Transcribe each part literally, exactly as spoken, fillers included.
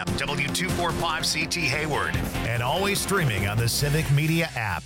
A M, W two forty-five C T Hayward, and always streaming on the Civic Media app.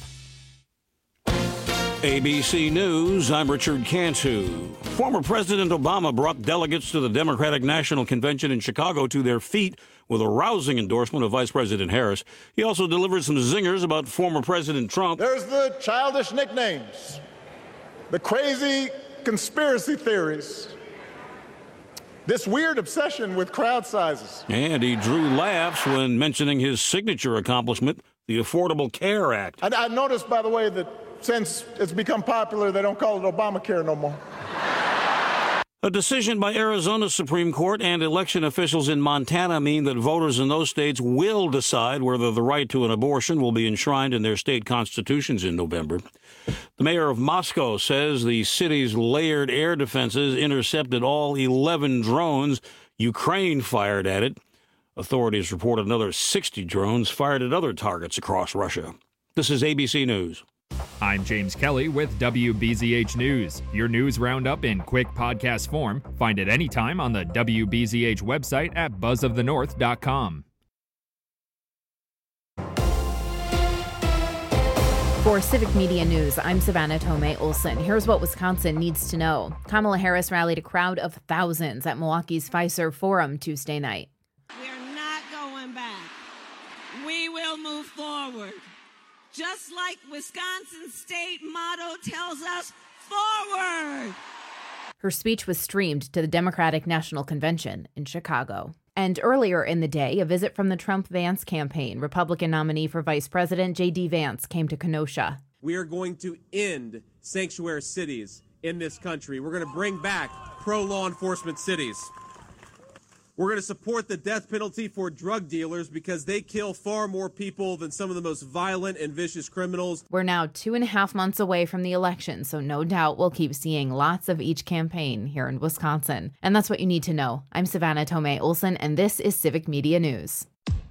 A B C News, I'm Richard Cantu. Former President Obama brought delegates to the Democratic National Convention in Chicago to their feet with a rousing endorsement of Vice President Harris. He also delivered some zingers about former President Trump. There's the childish nicknames, the crazy conspiracy theories, this weird obsession with crowd sizes. And he drew laughs when mentioning his signature accomplishment, the Affordable Care Act. I, I noticed, by the way, that since it's become popular, they don't call it Obamacare no more. A decision by Arizona's Supreme Court and election officials in Montana mean that voters in those states will decide whether the right to an abortion will be enshrined in their state constitutions in November. The mayor of Moscow says the city's layered air defenses intercepted all eleven drones Ukraine fired at it. Authorities report another sixty drones fired at other targets across Russia. This is A B C News. I'm James Kelly with W B Z H News, your news roundup in quick podcast form. Find it anytime on the W B Z H website at buzz of the north dot com. For Civic Media News, I'm Savannah Tomei Olson. Here's what Wisconsin needs to know. Kamala Harris rallied a crowd of thousands at Milwaukee's Fiserv Forum Tuesday night. We're not going back. We will move forward. Just like Wisconsin's state motto tells us, forward! Her speech was streamed to the Democratic National Convention in Chicago. And earlier in the day, a visit from the Trump-Vance campaign. Republican nominee for Vice President J D. Vance came to Kenosha. We are going to end sanctuary cities in this country. We're going to bring back pro-law enforcement cities. We're going to support the death penalty for drug dealers because they kill far more people than some of the most violent and vicious criminals. We're now two and a half months away from the election, so no doubt we'll keep seeing lots of each campaign here in Wisconsin. And that's what you need to know. I'm Savannah Tomei Olson, and this is Civic Media News.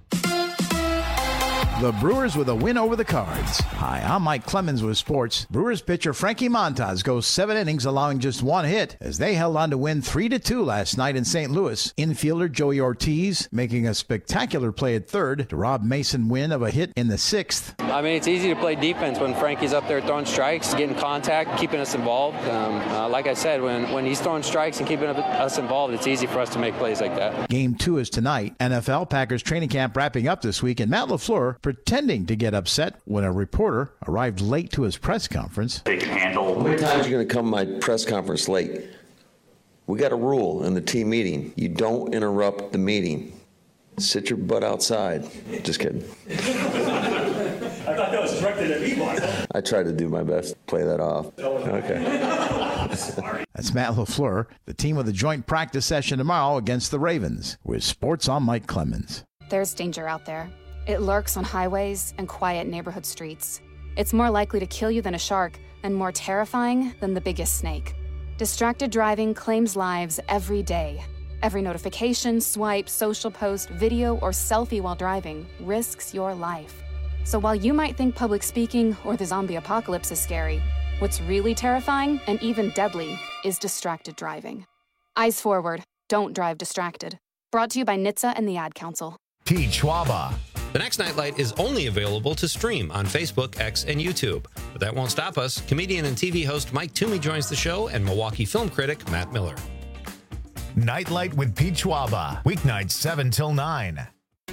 The Brewers with a win over the Cards. Hi, I'm Mike Clemens with sports. Brewers pitcher Frankie Montas goes seven innings, allowing just one hit as they held on to win three to two last night in Saint Louis. Infielder Joey Ortiz making a spectacular play at third to rob Mason Wynn of a hit in the sixth. I mean, it's easy to play defense when Frankie's up there throwing strikes, getting contact, keeping us involved. Um, uh, like I said, when, when he's throwing strikes and keeping us involved, it's easy for us to make plays like that. Game two is tonight. N F L Packers training camp wrapping up this week, and Matt LaFleur pretending to get upset when a reporter arrived late to his press conference. They can handle. How many times are you going to come to my press conference late? We got a rule in the team meeting. You don't interrupt the meeting. Sit your butt outside. Just kidding. I thought that was directed at me, Michael. I tried to do my best to play that off. Okay. That's Matt LaFleur. The team with a joint practice session tomorrow against the Ravens. With sports, I'm Mike Clemens. There's danger out there. It lurks on highways and quiet neighborhood streets. It's more likely to kill you than a shark and more terrifying than the biggest snake. Distracted driving claims lives every day. Every notification, swipe, social post, video, or selfie while driving risks your life. So while you might think public speaking or the zombie apocalypse is scary, what's really terrifying and even deadly is distracted driving. Eyes forward. Don't drive distracted. Brought to you by N H T S A and the Ad Council. Pete Schwaba. The next Nightlight is only available to stream on Facebook, X, and YouTube. But that won't stop us. Comedian and T V host Mike Toomey joins the show, and Milwaukee film critic Matt Miller. Nightlight with Pete Schwaba. Weeknights seven till nine.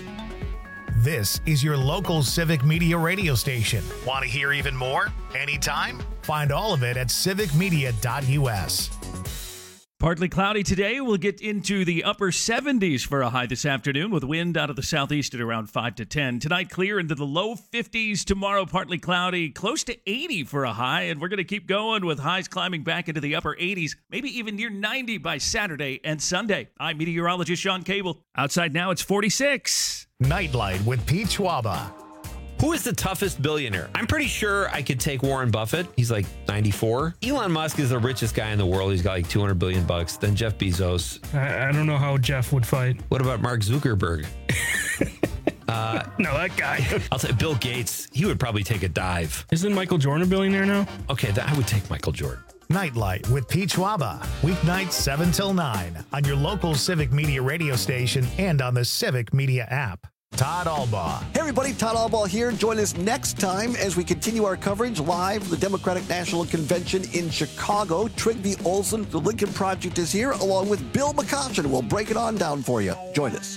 This is your local Civic Media radio station. Want to hear even more? Anytime? Find all of it at civic media dot U S. Partly cloudy today. We'll get into the upper seventies for a high this afternoon with wind out of the southeast at around five to ten. Tonight, clear into the low fifties. Tomorrow, partly cloudy, close to eighty for a high. And we're going to keep going with highs climbing back into the upper eighties, maybe even near ninety by Saturday and Sunday. I'm meteorologist Sean Cable. Outside now, it's forty-six. Nightlight with Pete Schwaba. Who is the toughest billionaire? I'm pretty sure I could take Warren Buffett. He's like ninety-four. Elon Musk is the richest guy in the world. He's got like two hundred billion bucks. Then Jeff Bezos. I, I don't know how Jeff would fight. What about Mark Zuckerberg? uh, no, that guy. I'll say Bill Gates. He would probably take a dive. Isn't Michael Jordan a billionaire now? Okay, that, I would take Michael Jordan. Nightlight with Pete Schwaba, weeknights seven till nine on your local Civic Media radio station and on the Civic Media app. Todd Albaugh. Hey everybody, Todd Albaugh here. Join us next time as we continue our coverage live from the Democratic National Convention in Chicago. Trygve Olsen, the Lincoln Project, is here along with Bill McCoshen. We'll break it on down for you. Join us.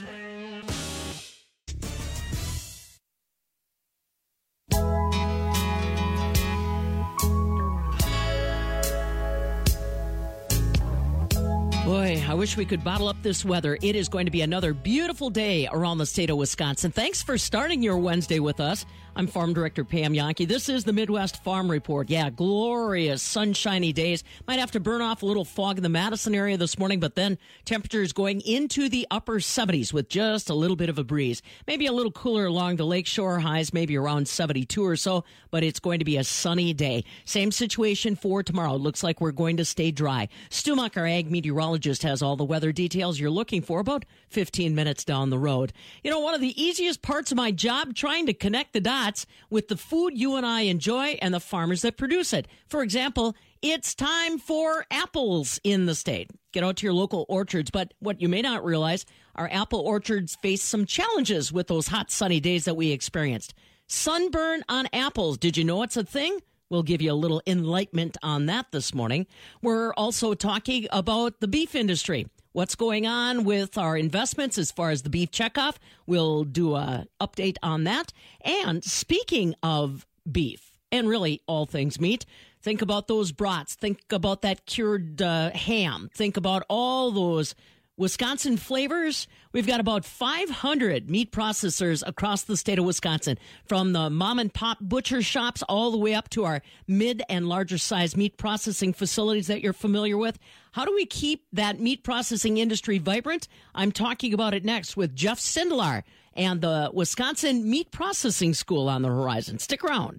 Boy, I wish we could bottle up this weather. It is going to be another beautiful day around the state of Wisconsin. Thanks for starting your Wednesday with us. I'm Farm Director Pam Yankee. This is the Midwest Farm Report. Yeah, glorious, sunshiny days. Might have to burn off a little fog in the Madison area this morning, but then temperatures going into the upper seventies with just a little bit of a breeze. Maybe a little cooler along the lakeshore, highs maybe around seventy-two or so, but it's going to be a sunny day. Same situation for tomorrow. Looks like we're going to stay dry. Stu Muck, our ag meteorologist, has all the weather details you're looking for about fifteen minutes down the road. You know, one of the easiest parts of my job, trying to connect the dots with the food you and I enjoy and the farmers that produce it. For example, it's time for apples in the state. Get out to your local orchards, but what you may not realize, our apple orchards face some challenges with those hot, sunny days that we experienced. Sunburn on apples. Did you know it's a thing? We'll give you a little enlightenment on that this morning. We're also talking about the beef industry. What's going on with our investments as far as the beef checkoff? We'll do a update on that. And speaking of beef, and really all things meat, think about those brats. Think about that cured uh, ham. Think about all those Wisconsin flavors. We've got about five hundred meat processors across the state of Wisconsin, from the mom and pop butcher shops all the way up to our mid and larger size meat processing facilities that you're familiar with. How do we keep that meat processing industry vibrant? I'm talking about it next with Jeff Sindelar and the Wisconsin Meat Processing School on the horizon. Stick around.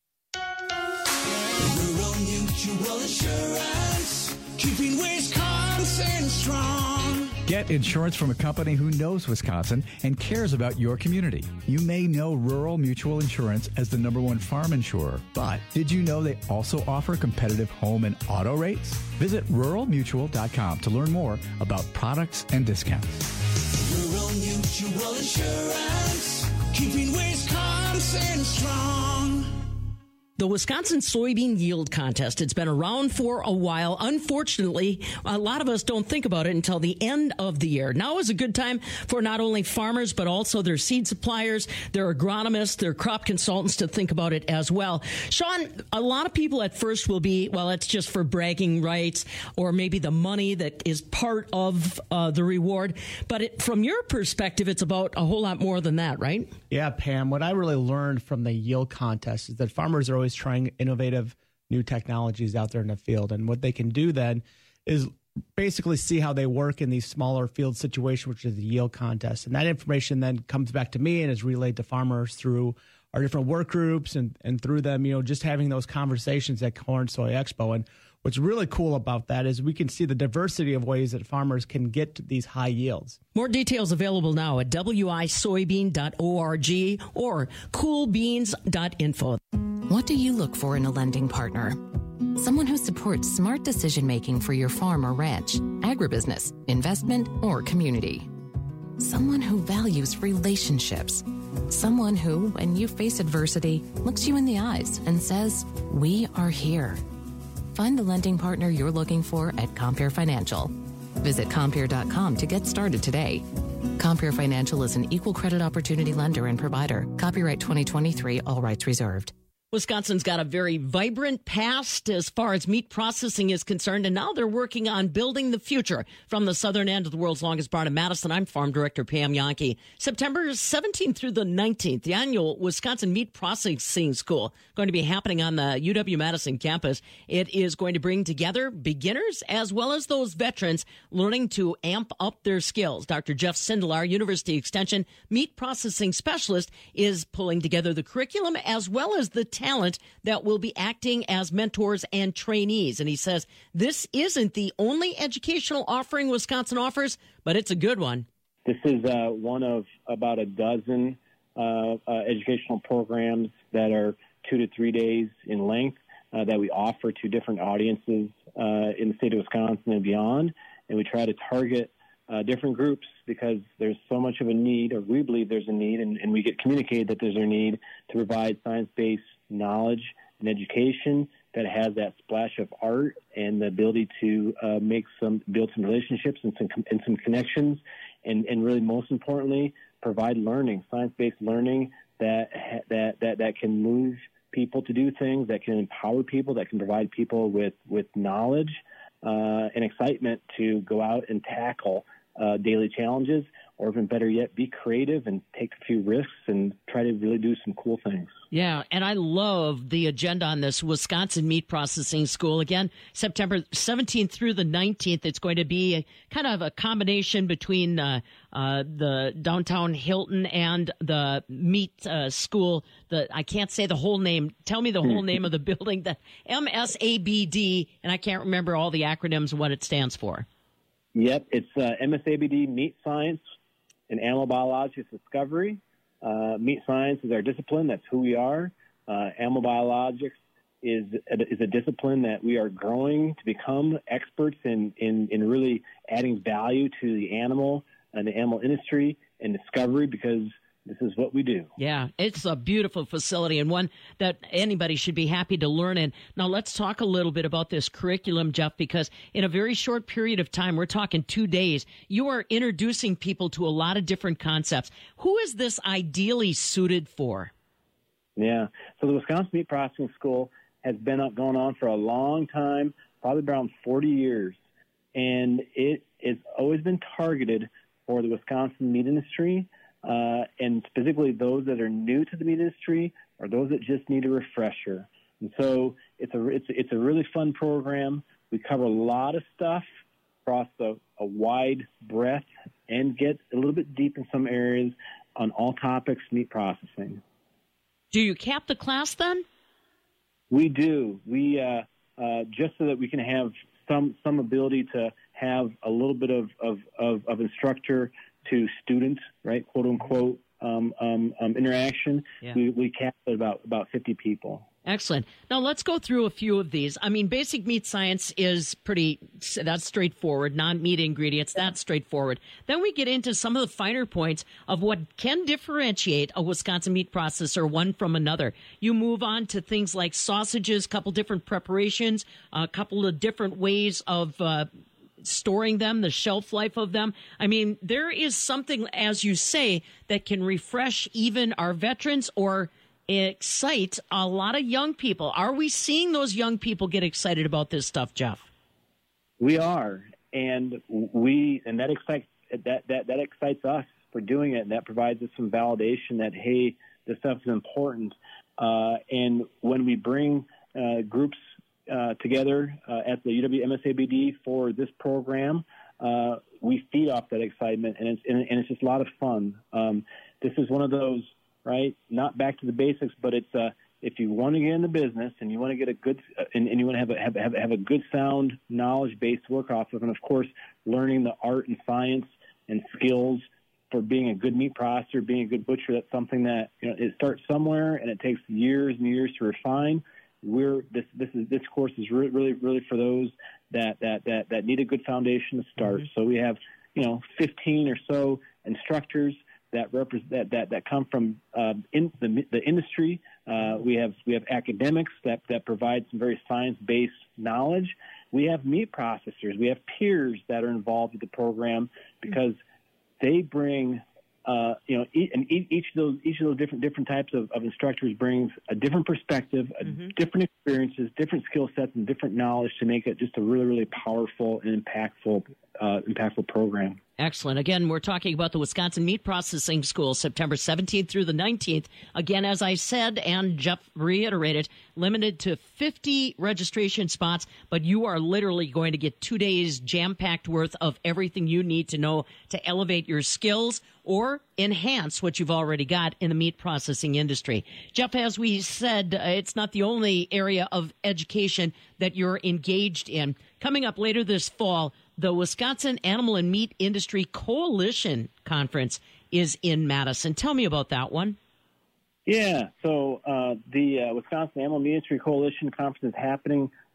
Rural Mutual Insurance, keeping Wisconsin strong. Get insurance from a company who knows Wisconsin and cares about your community. You may know Rural Mutual Insurance as the number one farm insurer, but did you know they also offer competitive home and auto rates? Visit rural mutual dot com to learn more about products and discounts. Rural Mutual Insurance, keeping Wisconsin strong. The Wisconsin Soybean Yield Contest, it's been around for a while. Unfortunately, a lot of us don't think about it until the end of the year. Now is a good time for not only farmers, but also their seed suppliers, their agronomists, their crop consultants to think about it as well. Sean, a lot of people at first will be, well, it's just for bragging rights or maybe the money that is part of uh, the reward. But it, from your perspective, it's about a whole lot more than that, right? Yeah, Pam, what I really learned from the yield contest is that farmers are always trying innovative new technologies out there in the field. And what they can do then is basically see how they work in these smaller field situations, which is the yield contest. And that information then comes back to me and is relayed to farmers through our different work groups and, and through them, you know, just having those conversations at Corn Soy Expo. And what's really cool about that is we can see the diversity of ways that farmers can get to these high yields. More details available now at w i soybean dot org or cool beans dot info. What do you look for in a lending partner? Someone who supports smart decision-making for your farm or ranch, agribusiness, investment, or community. Someone who values relationships. Someone who, when you face adversity, looks you in the eyes and says, "We are here." Find the lending partner you're looking for at Compeer Financial. Visit compeer dot com to get started today. Compeer Financial is an equal credit opportunity lender and provider. Copyright twenty twenty-three, all rights reserved. Wisconsin's got a very vibrant past as far as meat processing is concerned, and now they're working on building the future. From the southern end of the world's longest barn in Madison, I'm Farm Director Pam Yankee. September seventeenth through the nineteenth, the annual Wisconsin Meat Processing School going to be happening on the U W-Madison campus. It is going to bring together beginners as well as those veterans learning to amp up their skills. Doctor Jeff Sindelar, University Extension Meat Processing Specialist, is pulling together the curriculum as well as the talent that will be acting as mentors and trainees. And he says this isn't the only educational offering Wisconsin offers, but it's a good one. This is uh, one of about a dozen uh, uh, educational programs that are two to three days in length uh, that we offer to different audiences uh, in the state of Wisconsin and beyond, and we try to target uh, different groups because there's so much of a need, or we believe there's a need, and, and we get communicated that there's a need to provide science-based knowledge and education that has that splash of art and the ability to uh, make some, build some relationships and some and some connections, and, and really most importantly, provide learning, science-based learning that that that that can move people to do things, that can empower people, that can provide people with with knowledge uh, and excitement to go out and tackle uh, daily challenges, or even better yet, be creative and take a few risks and try to really do some cool things. Yeah, and I love the agenda on this Wisconsin Meat Processing School. Again, September seventeenth through the nineteenth, it's going to be a, kind of a combination between uh, uh, the downtown Hilton and the meat uh, school. The I can't say the whole name. Tell me the whole name of the building, the M S A B D, and I can't remember all the acronyms and what it stands for. Yep, it's uh, M S A B D, Meat Science and Animal Biologics Discovery. Uh, meat science is our discipline. That's who we are. Uh, animal biologics is a, is a discipline that we are growing to become experts in, in, in really adding value to the animal and the animal industry and discovery, because this is what we do. Yeah, it's a beautiful facility and one that anybody should be happy to learn in. Now, let's talk a little bit about this curriculum, Jeff, because in a very short period of time, we're talking two days, you are introducing people to a lot of different concepts. Who is this ideally suited for? Yeah, so the Wisconsin Meat Processing School has been going on for a long time, probably around forty years, and it has always been targeted for the Wisconsin meat industry, Uh, and specifically those that are new to the meat industry or those that just need a refresher. And so it's a it's it's a really fun program. We cover a lot of stuff across a, a wide breadth and get a little bit deep in some areas on all topics meat processing. Do you cap the class then? We do. We uh, uh, just so that we can have some some ability to have a little bit of of, of, of instructor to students, right, quote unquote, um, um, um, interaction. Yeah. We, we capped at about, about fifty people. Excellent. Now let's go through a few of these. I mean, basic meat science is pretty, that's straightforward. Non-meat ingredients, that's straightforward. Then we get into some of the finer points of what can differentiate a Wisconsin meat processor one from another. You move on to things like sausages, a couple different preparations, a couple of different ways of uh, storing them, the shelf life of them. I mean, there is something, as you say, that can refresh even our veterans or excite a lot of young people. Are we seeing those young people get excited about this stuff, Jeff? We are, and we and that excites that that that excites us for doing it, and that provides us some validation that hey, this stuff is important. Uh, and when we bring uh, groups Uh, together uh, at the U W M S A B D for this program, uh, we feed off that excitement, and it's and, and it's just a lot of fun. Um, this is one of those, right? Not back to the basics, but it's uh, if you want to get in the business and you want to get a good uh, and, and you want to have a have, have, have a good sound knowledge base to work off of, and of course, learning the art and science and skills for being a good meat processor, being a good butcher. That's something that you know it starts somewhere, and it takes years and years to refine. We're this this is this course is really really really for those that that that, that need a good foundation to start. Mm-hmm. So we have you know fifteen or so instructors that represent that that, that come from uh, in the the industry. Uh, we have we have academics that that provide some very science based knowledge. We have meat processors. We have peers that are involved with the program because they bring. Uh, you know, e- and e- each of those each of those different different types of, of instructors brings a different perspective, a mm-hmm. different experiences, different skill sets, and different knowledge to make it just a really, really powerful and impactful, uh, impactful program. Excellent. Again, we're talking about the Wisconsin Meat Processing School, September seventeenth through the nineteenth. Again, as I said, and Jeff reiterated, limited to fifty registration spots, but you are literally going to get two days jam-packed worth of everything you need to know to elevate your skills or enhance what you've already got in the meat processing industry. Jeff, as we said, uh, it's not the only area of education that you're engaged in. Coming up later this fall, the Wisconsin Animal and Meat Industry Coalition Conference is in Madison. Tell me about that one. Yeah, so uh, the uh, Wisconsin Animal and Meat Industry Coalition Conference is happening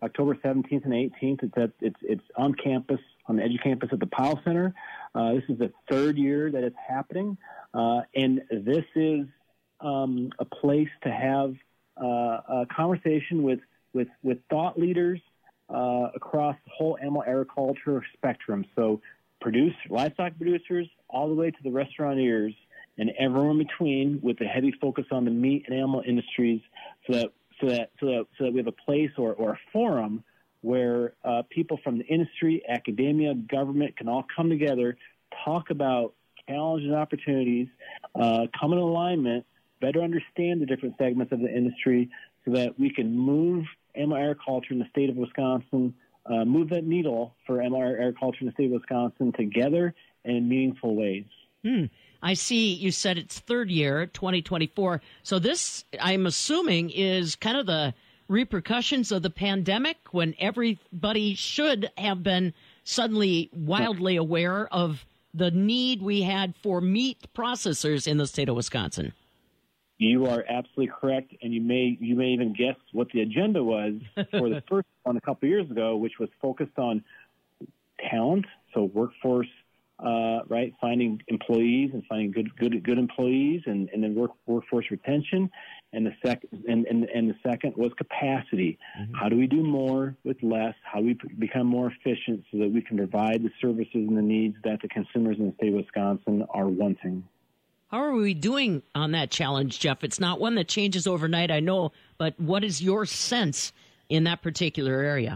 October seventeenth and eighteenth. It's at, it's it's on campus, on the EduCampus at the Powell Center. Uh, this is the third year that it's happening, uh, and this is um, a place to have uh, a conversation with with with thought leaders uh, across the whole animal agriculture spectrum. So, produce livestock producers all the way to the restaurateurs and everyone in between, with a heavy focus on the meat and animal industries, so that so that so that, so that we have a place or, or a forum where uh, people from the industry, academia, government can all come together, talk about challenges and opportunities, uh, come in alignment, better understand the different segments of the industry, so that we can move animal agriculture in the state of Wisconsin, uh, move that needle for animal agriculture in the state of Wisconsin together and in meaningful ways. Hmm. I see you said it's third year, twenty twenty-four. So this, I'm assuming, is kind of the repercussions of the pandemic, when everybody should have been suddenly wildly aware of the need we had for meat processors in the state of Wisconsin. You are absolutely correct, and you may you may even guess what the agenda was for the first one a couple of years ago, which was focused on talent, so workforce, uh, right, finding employees and finding good good good employees, and, and then work, workforce retention. And the second and, and, and the second was capacity. Mm-hmm. How do we do more with less? How do we p- become more efficient so that we can provide the services and the needs that the consumers in the state of Wisconsin are wanting? How are we doing on that challenge, Jeff? It's not one that changes overnight, I know, but what is your sense in that particular area?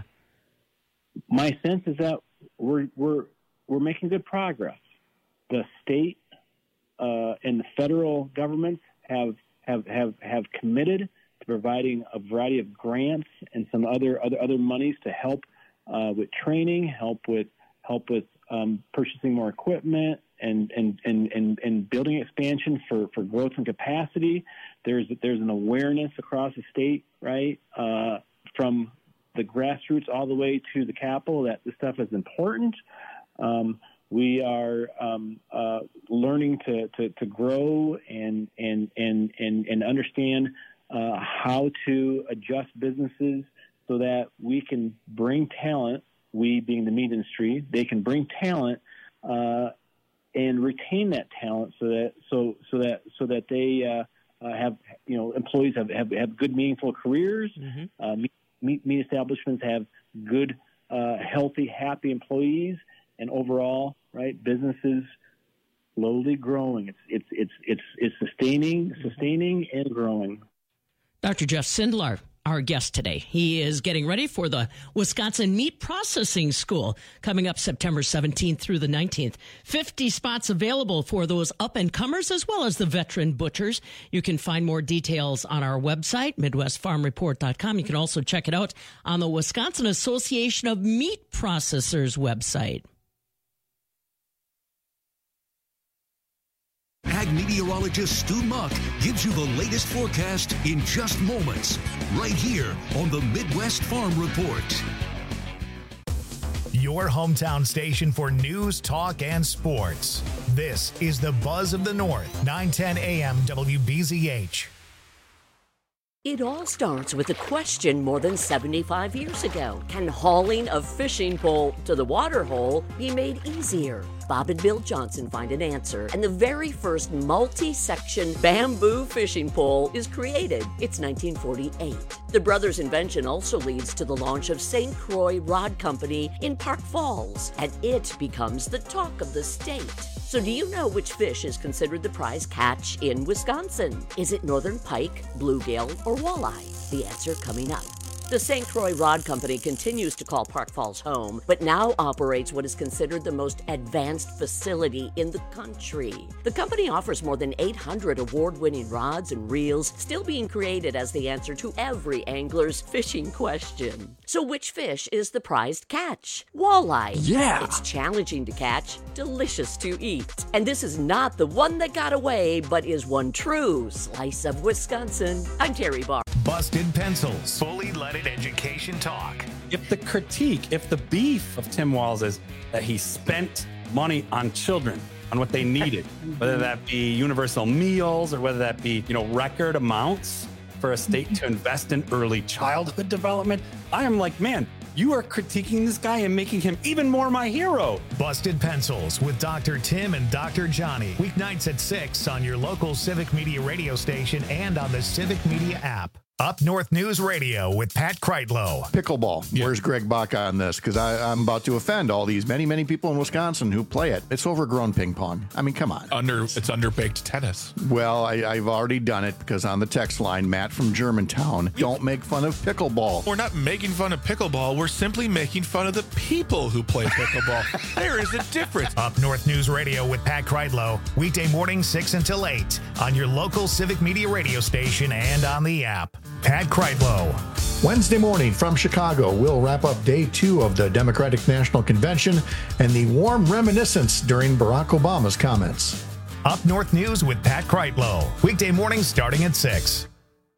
My sense is that we're we're we're making good progress. The state uh, and the federal governments have have, have have committed to providing a variety of grants and some other other other monies to help uh, with training, help with help with um, purchasing more equipment, and and, and, and and building expansion for, for growth and capacity. There's there's an awareness across the state, right, uh, from the grassroots all the way to the Capitol, that this stuff is important. Um, we are um, uh, learning to, to, to grow and and and and, and understand uh, how to adjust businesses so that we can bring talent. We being the meat industry, they can bring talent uh, and retain that talent, so that so so that so that they uh, uh, have you know employees have, have, have good meaningful careers. Mm-hmm. Uh, meat, meat establishments have good, uh, healthy, happy employees, and overall, right, businesses slowly growing. It's it's it's it's it's sustaining, sustaining and growing. Doctor Jeff Sindlar, our guest today. He is getting ready for the Wisconsin Meat Processing School coming up September seventeenth through the nineteenth. fifty spots available for those up-and-comers as well as the veteran butchers. You can find more details on our website, midwest farm report dot com. You can also check it out on the Wisconsin Association of Meat Processors website. Ag meteorologist Stu Muck gives you the latest forecast in just moments, right here on the Midwest Farm Report. Your hometown station for news, talk, and sports. This is the Buzz of the North, nine ten A M W B Z H. It all starts with a question more than seventy-five years ago. Can hauling a fishing pole to the water hole be made easier? Bob and Bill Johnson find an answer, and the very first multi-section bamboo fishing pole is created. It's nineteen forty-eight. The brothers' invention also leads to the launch of Saint Croix Rod Company in Park Falls, and it becomes the talk of the state. So do you know which fish is considered the prize catch in Wisconsin? Is it northern pike, bluegill, or walleye? The answer coming up. The Saint Croix Rod Company continues to call Park Falls home, but now operates what is considered the most advanced facility in the country. The company offers more than eight hundred award-winning rods and reels, still being created as the answer to every angler's fishing question. So which fish is the prized catch? Walleye. Yeah! It's challenging to catch, delicious to eat. And this is not the one that got away, but is one true slice of Wisconsin. I'm Terry Barr. Busted Pencils. Fully leaded education talk. If the critique, if the beef of Tim Walz is that he spent money on children, on what they needed, whether that be universal meals or whether that be, you know, record amounts, for a state to invest in early childhood development. I am like, man, you are critiquing this guy and making him even more my hero. Busted Pencils with Doctor Tim and Doctor Johnny. Weeknights at six on your local Civic Media radio station and on the Civic Media app. Up North News Radio with Pat Kreitlow. Pickleball. Yeah. Where's Greg Baca on this? Because I'm about to offend all these many, many people in Wisconsin who play it. It's overgrown ping pong. I mean, come on. Under It's underbaked tennis. Well, I, I've already done it because on the text line, Matt from Germantown, don't make fun of pickleball. We're not making fun of pickleball. We're simply making fun of the people who play pickleball. There is a difference. Up North News Radio with Pat Kreitlow. Weekday morning, six until eight on your local Civic Media radio station and on the app. Pat Kreitlow. Wednesday morning from Chicago, we'll wrap up day two of the Democratic National Convention and the warm reminiscence during Barack Obama's comments. Up North News with Pat Kreitlow. Weekday morning starting at six.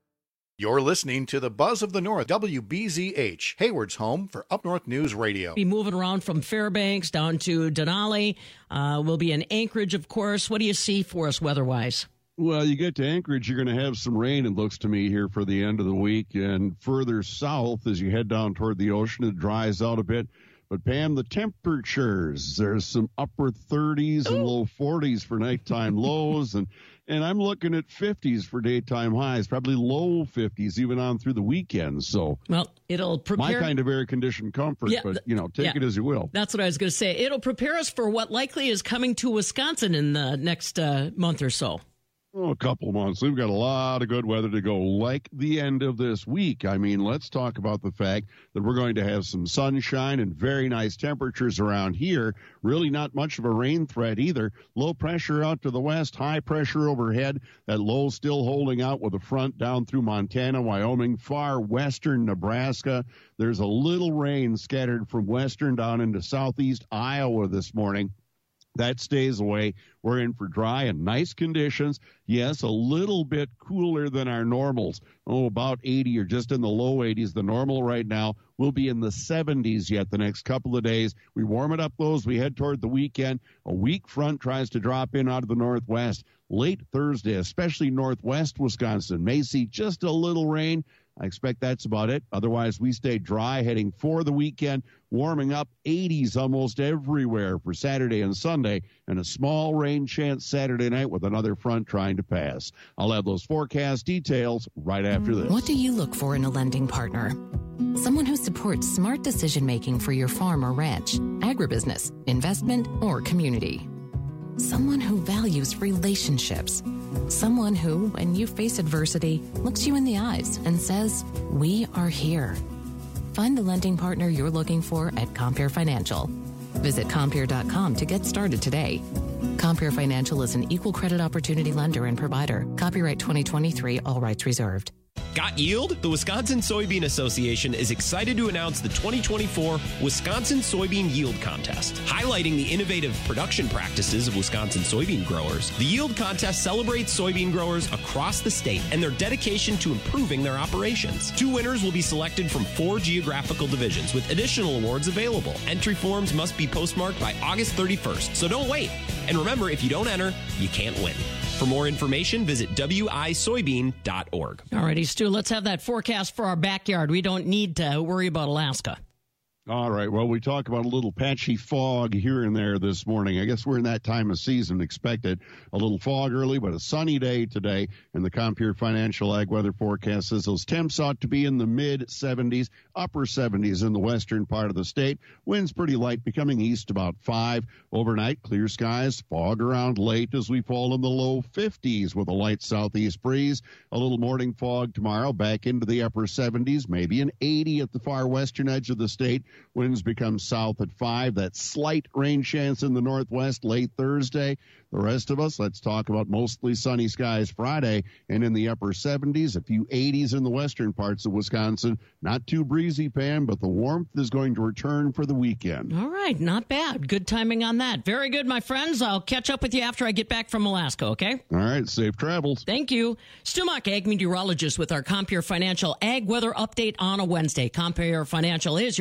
You're listening to the Buzz of the North, W B Z H, Hayward's home for Up North News Radio. Be moving around from Fairbanks down to Denali. Uh, we'll be in Anchorage, of course. What do you see for us weather-wise? Well, you get to Anchorage, you're going to have some rain, it looks to me, here for the end of the week. And further south, as you head down toward the ocean, it dries out a bit. But, Pam, the temperatures, there's some upper thirties and low forties for nighttime lows. And, and I'm looking at fifties for daytime highs, probably low fifties, even on through the weekend. So, well, it'll prepare my kind of air-conditioned comfort, yeah, but, you know, take yeah, it as you will. That's what I was going to say. It'll prepare us for what likely is coming to Wisconsin in the next uh, month or so. Oh, a couple of months. We've got a lot of good weather to go, like the end of this week. I mean, let's talk about the fact that we're going to have some sunshine and very nice temperatures around here. Really not much of a rain threat either. Low pressure out to the west, high pressure overhead. That low still holding out with a front down through Montana, Wyoming, far western Nebraska. There's a little rain scattered from western down into southeast Iowa this morning. That stays away. We're in for dry and nice conditions. Yes, a little bit cooler than our normals. Oh, about eighty or just in the low eighties. The normal right now will be in the seventies yet the next couple of days. We warm it up, though, as we head toward the weekend. A weak front tries to drop in out of the northwest. Late Thursday, especially northwest Wisconsin, may see just a little rain. I expect that's about it. Otherwise, we stay dry heading for the weekend, warming up eighties almost everywhere for Saturday and Sunday, and a small rain chance Saturday night with another front trying to pass. I'll have those forecast details right after this. What do you look for in a lending partner? Someone who supports smart decision-making for your farm or ranch, agribusiness, investment, or community. Someone who values relationships. Someone who, when you face adversity, looks you in the eyes and says, "We are here." Find the lending partner you're looking for at Compeer Financial. Visit Compeer dot com to get started today. Compeer Financial is an equal credit opportunity lender and provider. Copyright twenty twenty-three, all rights reserved. Got yield? The Wisconsin Soybean Association is excited to announce the twenty twenty-four Wisconsin Soybean Yield Contest. Highlighting the innovative production practices of Wisconsin soybean growers, the Yield Contest celebrates soybean growers across the state and their dedication to improving their operations. Two winners will be selected from four geographical divisions with additional awards available. Entry forms must be postmarked by August thirty-first, so don't wait. And remember, if you don't enter, you can't win. For more information, visit W I soybean dot org. All righty, Stu, let's have that forecast for our backyard. We don't need to worry about Alaska. All right. Well, we talk about a little patchy fog here and there this morning. I guess we're in that time of season expected. A little fog early, but a sunny day today. And the Compeer Financial Ag Weather forecast says those temps ought to be in the mid seventies, upper seventies in the western part of the state. Winds pretty light, becoming east about five. Overnight, clear skies, fog around late as we fall in the low fifties with a light southeast breeze. A little morning fog tomorrow, back into the upper seventies, maybe an eighty at the far western edge of the state. Winds become south at five. That slight rain chance in the northwest late Thursday. The rest of us, let's talk about mostly sunny skies Friday and in the upper seventies, a few eighties in the western parts of Wisconsin. Not too breezy, Pam, but the warmth is going to return for the weekend. All right, not bad. Good timing on that. Very good, my friends. I'll catch up with you after I get back from Alaska, okay? All right, safe travels. Thank you. Stu Muck, ag meteorologist with our Compeer Financial Ag Weather Update on a Wednesday. Compeer Financial is your financial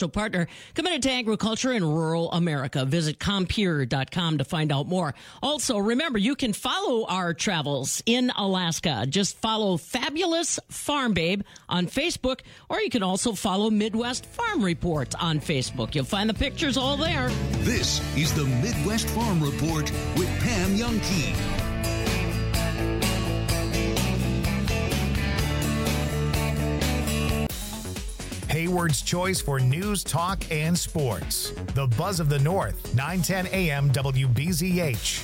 financial partner committed to agriculture in rural America. Visit Compeer dot com to find out more. Also, remember, you can follow our travels in Alaska. Just follow Fabulous Farm Babe on Facebook, or you can also follow Midwest Farm Report on Facebook. You'll find the pictures all there. This is the Midwest Farm Report with Pam Youngkey. Hayward's choice for news, talk, and sports. The Buzz of the North, nine ten a m W B Z H.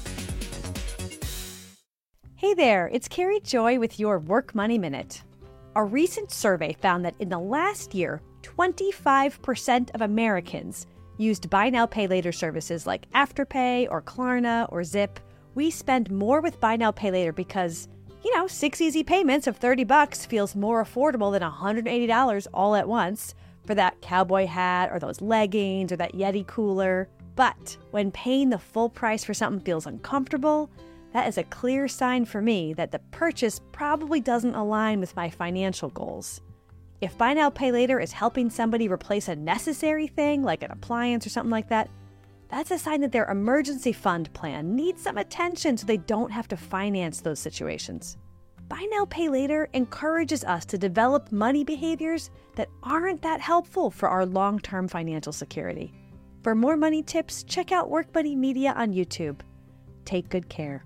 Hey there, it's Carrie Joy with your Work Money Minute. A recent survey found that in the last year, twenty-five percent of Americans used buy now, pay later services like Afterpay or Klarna or Zip. We spend more with buy now, pay later because, you know, six easy payments of thirty bucks feels more affordable than one hundred eighty dollars all at once for that cowboy hat or those leggings or that Yeti cooler. But when paying the full price for something feels uncomfortable, that is a clear sign for me that the purchase probably doesn't align with my financial goals. If buy now, pay later is helping somebody replace a necessary thing like an appliance or something like that, that's a sign that their emergency fund plan needs some attention so they don't have to finance those situations. Buy now, pay later encourages us to develop money behaviors that aren't that helpful for our long-term financial security. For more money tips, check out Work Money Media on YouTube. Take good care.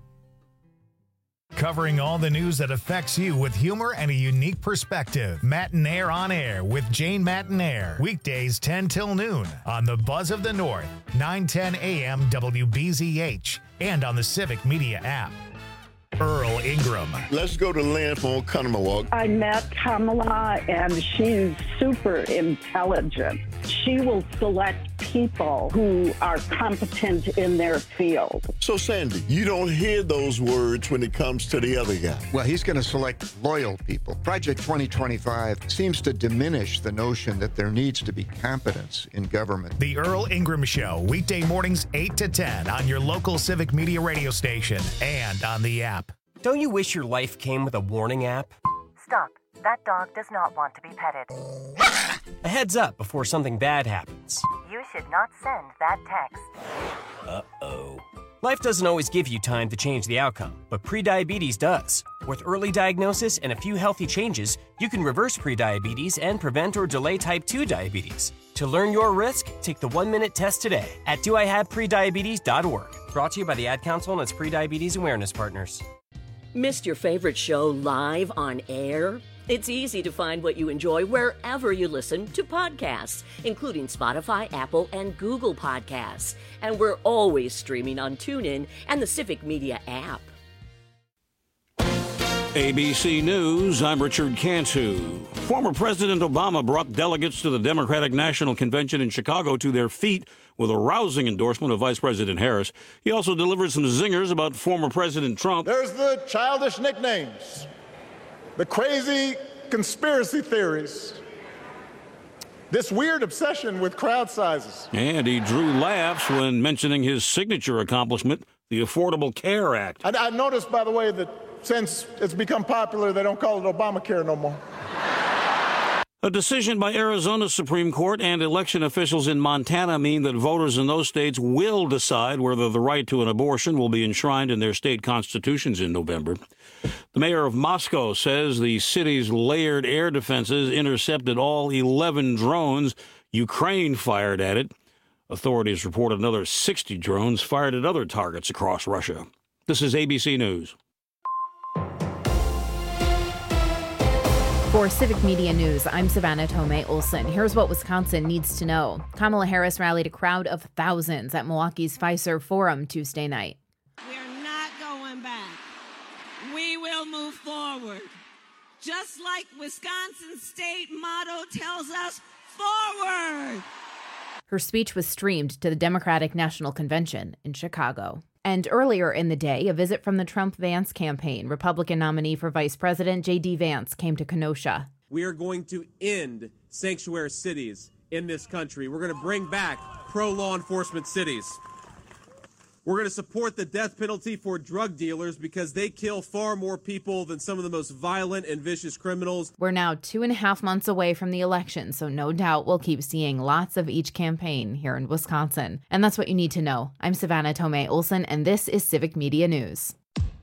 Covering all the news that affects you with humor and a unique perspective. Matinaire on Air with Jane Matinaire. Weekdays ten till noon on the Buzz of the North, nine ten a m W B Z H, and on the Civic Media app. Earl Ingram. Let's go to Lynn from Oconomowoc. I met Kamala, and she's super intelligent. She will select people who are competent in their field. So, Sandy, you don't hear those words when it comes to the other guy. Well, he's going to select loyal people. Project twenty twenty-five seems to diminish the notion that there needs to be competence in government. The Earl Ingram Show, weekday mornings eight to ten on your local Civic Media radio station and on the app. Don't you wish your life came with a warning app? Stop. That dog does not want to be petted. A heads up before something bad happens. You should not send that text. Uh-oh. Life doesn't always give you time to change the outcome, but prediabetes does. With early diagnosis and a few healthy changes, you can reverse prediabetes and prevent or delay type two diabetes. To learn your risk, take the one-minute test today at do I have prediabetes dot org. Brought to you by the Ad Council and its prediabetes awareness partners. Missed your favorite show live on air? It's easy to find what you enjoy wherever you listen to podcasts, including Spotify, Apple, and Google Podcasts. And we're always streaming on TuneIn and the Civic Media app. A B C News, I'm Richard Cantu. Former President Obama brought delegates to the Democratic National Convention in Chicago to their feet with a rousing endorsement of Vice President Harris. He also delivered some zingers about former President Trump. There's the childish nicknames, the crazy conspiracy theories, this weird obsession with crowd sizes. And he drew laughs when mentioning his signature accomplishment, the Affordable Care Act. I, I noticed, by the way, that since it's become popular, they don't call it Obamacare no more. A decision by Arizona's Supreme Court and election officials in Montana mean that voters in those states will decide whether the right to an abortion will be enshrined in their state constitutions in November. The mayor of Moscow says the city's layered air defenses intercepted all eleven drones Ukraine fired at it. Authorities report another sixty drones fired at other targets across Russia. This is A B C News. For Civic Media News, I'm Savannah Tomei Olson. Here's what Wisconsin needs to know. Kamala Harris rallied a crowd of thousands at Milwaukee's Fiserv Forum Tuesday night. We're not going back. We will move forward. Just like Wisconsin's state motto tells us, forward. Her speech was streamed to the Democratic National Convention in Chicago. And earlier in the day, a visit from the Trump-Vance campaign. Republican nominee for Vice President J D. Vance came to Kenosha. We are going to end sanctuary cities in this country. We're going to bring back pro-law enforcement cities. We're going to support the death penalty for drug dealers because they kill far more people than some of the most violent and vicious criminals. We're now two and a half months away from the election, so no doubt we'll keep seeing lots of each campaign here in Wisconsin. And that's what you need to know. I'm Savannah Tomei Olson, and this is Civic Media News.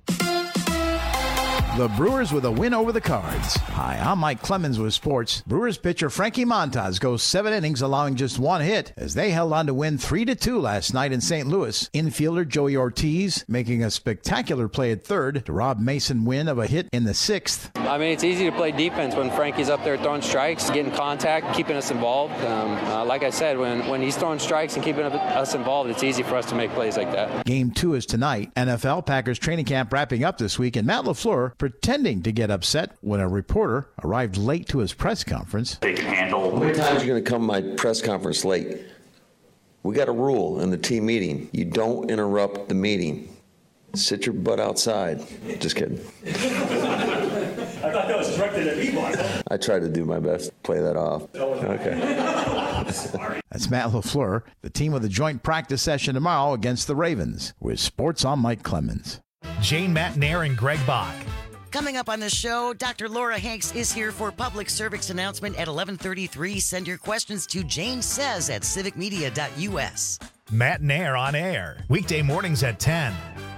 The Brewers with a win over the Cards. Hi, I'm Mike Clemens with sports. Brewers pitcher Frankie Montas goes seven innings, allowing just one hit, as they held on to win three to two last night in Saint Louis. Infielder Joey Ortiz making a spectacular play at third to rob Mason Wynn of a hit in the sixth. I mean, it's easy to play defense when Frankie's up there throwing strikes, getting contact, keeping us involved. Um, uh, like I said, when, when he's throwing strikes and keeping us involved, it's easy for us to make plays like that. Game two is tonight. N F L Packers training camp wrapping up this week, and Matt LaFleur pretending to get upset when a reporter arrived late to his press conference. They can handle. How many times are you going to come to my press conference late? We got a rule in the team meeting. You don't interrupt the meeting. Sit your butt outside. Just kidding. I thought that was directed at me, boss. I try to do my best to play that off. Okay. That's Matt LaFleur. The team with a joint practice session tomorrow against the Ravens. With sports, I'm Mike Clemens. Jane Matnair and Greg Bach. Coming up on the show, Doctor Laura Hanks is here for public service announcement at eleven thirty-three. Send your questions to Jane Says at civic media dot u s. Matnair on air, weekday mornings at ten.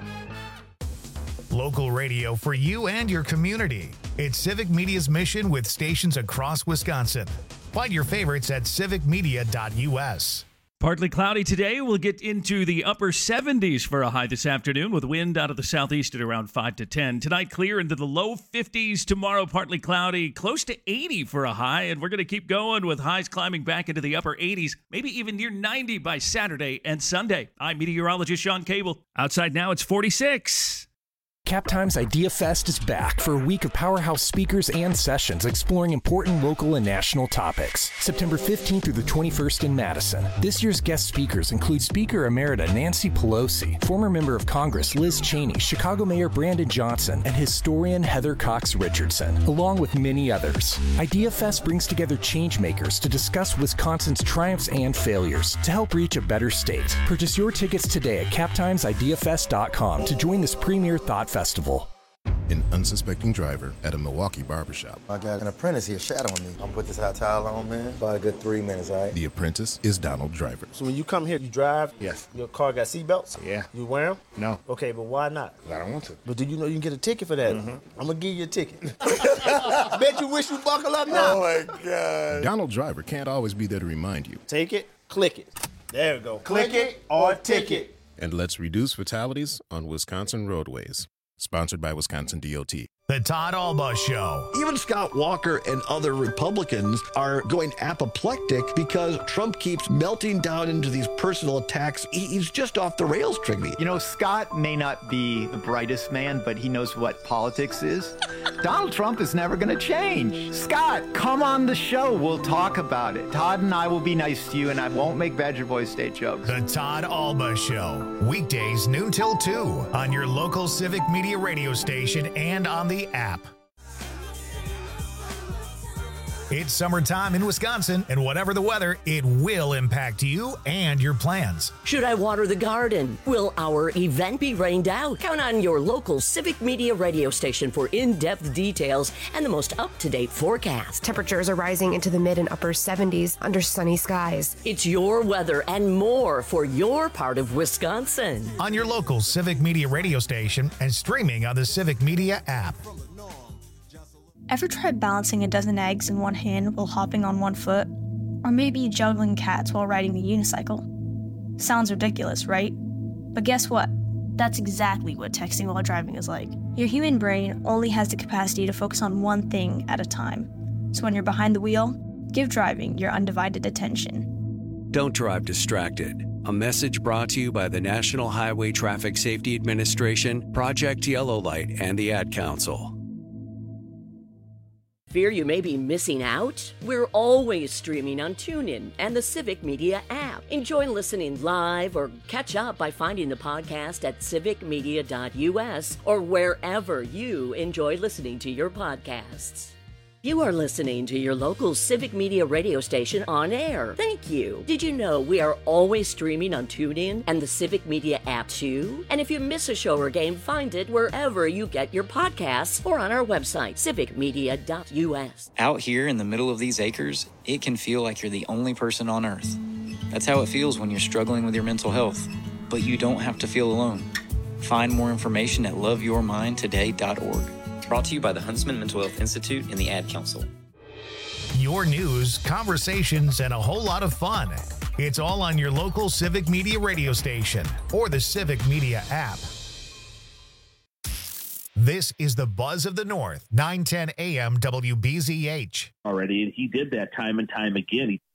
Local radio for you and your community. It's Civic Media's mission with stations across Wisconsin. Find your favorites at civic media dot u s. Partly cloudy today. We'll get into the upper seventies for a high this afternoon with wind out of the southeast at around five to ten. Tonight, clear into the low fifties. Tomorrow, partly cloudy, close to eighty for a high. And we're going to keep going with highs climbing back into the upper eighties, maybe even near ninety by Saturday and Sunday. I'm meteorologist Sean Cable. Outside now, it's forty-six. CapTime's Idea Fest is back for a week of powerhouse speakers and sessions exploring important local and national topics. September fifteenth through the twenty-first in Madison. This year's guest speakers include Speaker Emerita Nancy Pelosi, former member of Congress Liz Cheney, Chicago Mayor Brandon Johnson, and historian Heather Cox Richardson, along with many others. Idea Fest brings together changemakers to discuss Wisconsin's triumphs and failures to help reach a better state. Purchase your tickets today at cap times idea fest dot com to join this premier thought festival. An unsuspecting driver at a Milwaukee barbershop. I got an apprentice here shadowing me. I'm gonna put this hot towel on, man. About a good three minutes, all right? The apprentice is Donald Driver. So when you come here, you drive? Yes. Your car got seatbelts? Yeah. You wear them? No. Okay, but why not? I don't want to. But do you know you can get a ticket for that? Mm-hmm. I'm gonna give you a ticket. Bet you wish you buckle up now. Oh my God. Donald Driver can't always be there to remind you. Take it, click it. There we go. Click it or ticket. And let's reduce fatalities on Wisconsin roadways. Sponsored by Wisconsin D O T. The Todd Alba Show. Even Scott Walker and other Republicans are going apoplectic because Trump keeps melting down into these personal attacks. He's just off the rails, Trigby. You know, Scott may not be the brightest man, but he knows what politics is. Donald Trump is never going to change. Scott, come on the show. We'll talk about it. Todd and I will be nice to you, and I won't make Badger Boy State jokes. The Todd Alba Show. Weekdays noon till two on your local Civic Media radio station and on the app. It's summertime in Wisconsin, and whatever the weather, it will impact you and your plans. Should I water the garden? Will our event be rained out? Count on your local Civic Media radio station for in-depth details and the most up-to-date forecast. Temperatures are rising into the mid and upper seventies under sunny skies. It's your weather and more for your part of Wisconsin. On your local Civic Media radio station and streaming on the Civic Media app. Ever tried balancing a dozen eggs in one hand while hopping on one foot? Or maybe juggling cats while riding the unicycle? Sounds ridiculous, right? But guess what? That's exactly what texting while driving is like. Your human brain only has the capacity to focus on one thing at a time. So when you're behind the wheel, give driving your undivided attention. Don't drive distracted. A message brought to you by the National Highway Traffic Safety Administration, Project Yellow Light, and the Ad Council. Fear you may be missing out? We're always streaming on TuneIn and the Civic Media app. Enjoy listening live or catch up by finding the podcast at civic media dot u s or wherever you enjoy listening to your podcasts. You are listening to your local Civic Media radio station on air. Thank you. Did you know we are always streaming on TuneIn and the Civic Media app too? And if you miss a show or game, find it wherever you get your podcasts or on our website, civic media dot u s. Out here in the middle of these acres, it can feel like you're the only person on earth. That's how it feels when you're struggling with your mental health. But you don't have to feel alone. Find more information at love your mind today dot org. Brought to you by the Huntsman Mental Health Institute and the Ad Council. Your news, conversations, and a whole lot of fun. It's all on your local Civic Media radio station or the Civic Media app. This is the Buzz of the North, nine ten a m W B Z H. Already, and he did that time and time again. He-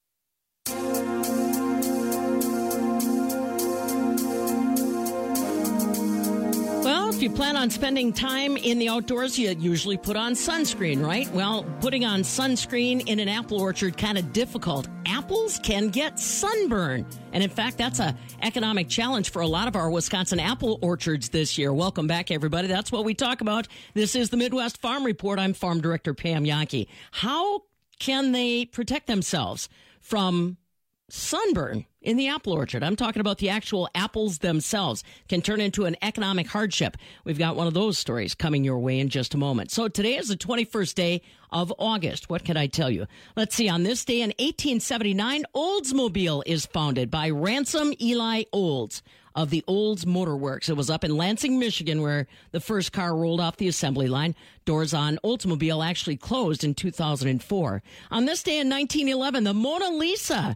Well, if you plan on spending time in the outdoors, you usually put on sunscreen, right? Well, putting on sunscreen in an apple orchard kind of difficult. Apples can get sunburn. And in fact, that's an economic challenge for a lot of our Wisconsin apple orchards this year. Welcome back, everybody. That's what we talk about. This is the Midwest Farm Report. I'm Farm Director Pam Yankee. How can they protect themselves from sunburn in the apple orchard? I'm talking about the actual apples themselves can turn into an economic hardship. We've got one of those stories coming your way in just a moment. So today is the twenty-first day of August. What can I tell you? Let's see. On this day in eighteen seventy-nine, Oldsmobile is founded by Ransom Eli Olds of the Olds Motor Works. It was up in Lansing, Michigan, where the first car rolled off the assembly line. Doors on Oldsmobile actually closed in two thousand four. On this day in nineteen eleven, the Mona Lisa,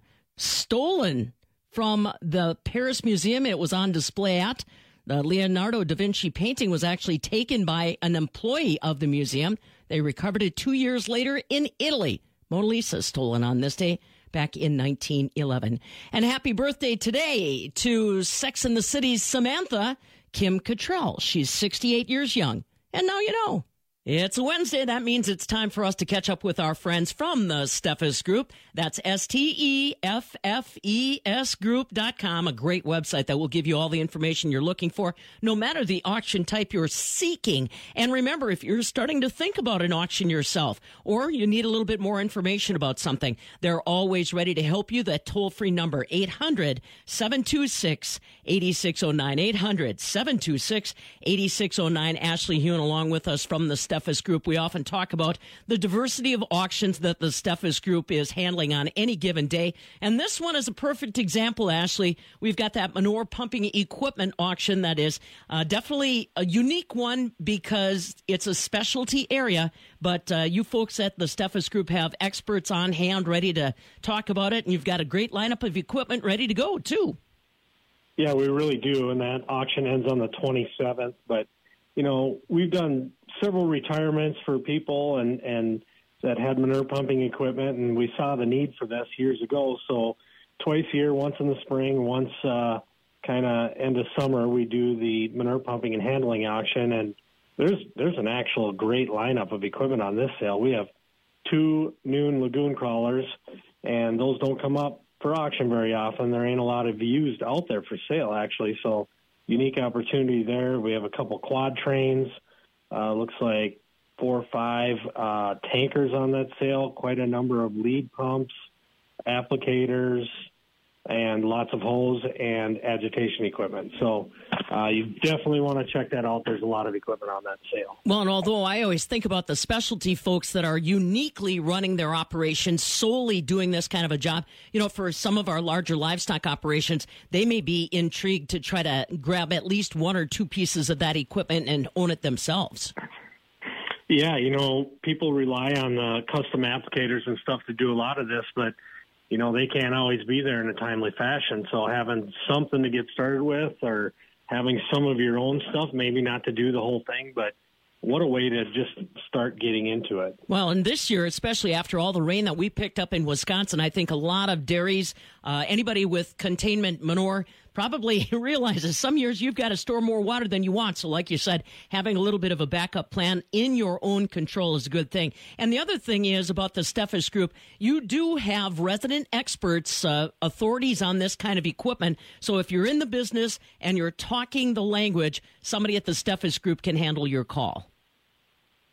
stolen from the Paris Museum. It was on display at. The Leonardo da Vinci painting was actually taken by an employee of the museum. They recovered it two years later in Italy. Mona Lisa stolen on this day back in nineteen eleven. And happy birthday today to Sex and the City's Samantha, Kim Cattrall. She's sixty-eight years young. And now you know. It's a Wednesday. That means it's time for us to catch up with our friends from the Steffes Group. That's S T E F F E S group dot com, a great website that will give you all the information you're looking for, no matter the auction type you're seeking. And remember, if you're starting to think about an auction yourself, or you need a little bit more information about something, they're always ready to help you. That toll-free number, eight hundred, seven two six, eight six zero nine, eight hundred, seven two six, eight six zero nine. Ashley Hune along with us from the Steffes Group. We often talk about the diversity of auctions that the Steffes Group is handling on any given day. And this one is a perfect example, Ashley. We've got that manure pumping equipment auction that is uh, definitely a unique one because it's a specialty area. But uh, you folks at the Steffes Group have experts on hand ready to talk about it. And you've got a great lineup of equipment ready to go, too. Yeah, we really do. And that auction ends on the twenty-seventh. But, you know, we've done several retirements for people and, and that had manure pumping equipment, and we saw the need for this years ago. So twice a year, once in the spring, once uh, kind of end of summer, we do the manure pumping and handling auction. And there's there's an actual great lineup of equipment on this sale. We have two Noon lagoon crawlers, and those don't come up for auction very often. There ain't a lot of used out there for sale, actually. So unique opportunity there. We have a couple quad trains. Uh, looks like four or five uh, tankers on that sale, quite a number of lead pumps, applicators, and lots of hose and agitation equipment. So uh, you definitely want to check that out. There's a lot of equipment on that sale. Well, and although I always think about the specialty folks that are uniquely running their operations, solely doing this kind of a job, you know, for some of our larger livestock operations, they may be intrigued to try to grab at least one or two pieces of that equipment and own it themselves. Yeah, you know, people rely on the custom applicators and stuff to do a lot of this, but you know, they can't always be there in a timely fashion. So having something to get started with or having some of your own stuff, maybe not to do the whole thing, but what a way to just start getting into it. Well, and this year, especially after all the rain that we picked up in Wisconsin, I think a lot of dairies, uh, anybody with containment manure, probably realizes some years you've got to store more water than you want. So like you said, having a little bit of a backup plan in your own control is a good thing. And the other thing is about the Steffes Group, you do have resident experts, uh, authorities on this kind of equipment. So if you're in the business and you're talking the language, somebody at the Steffes Group can handle your call.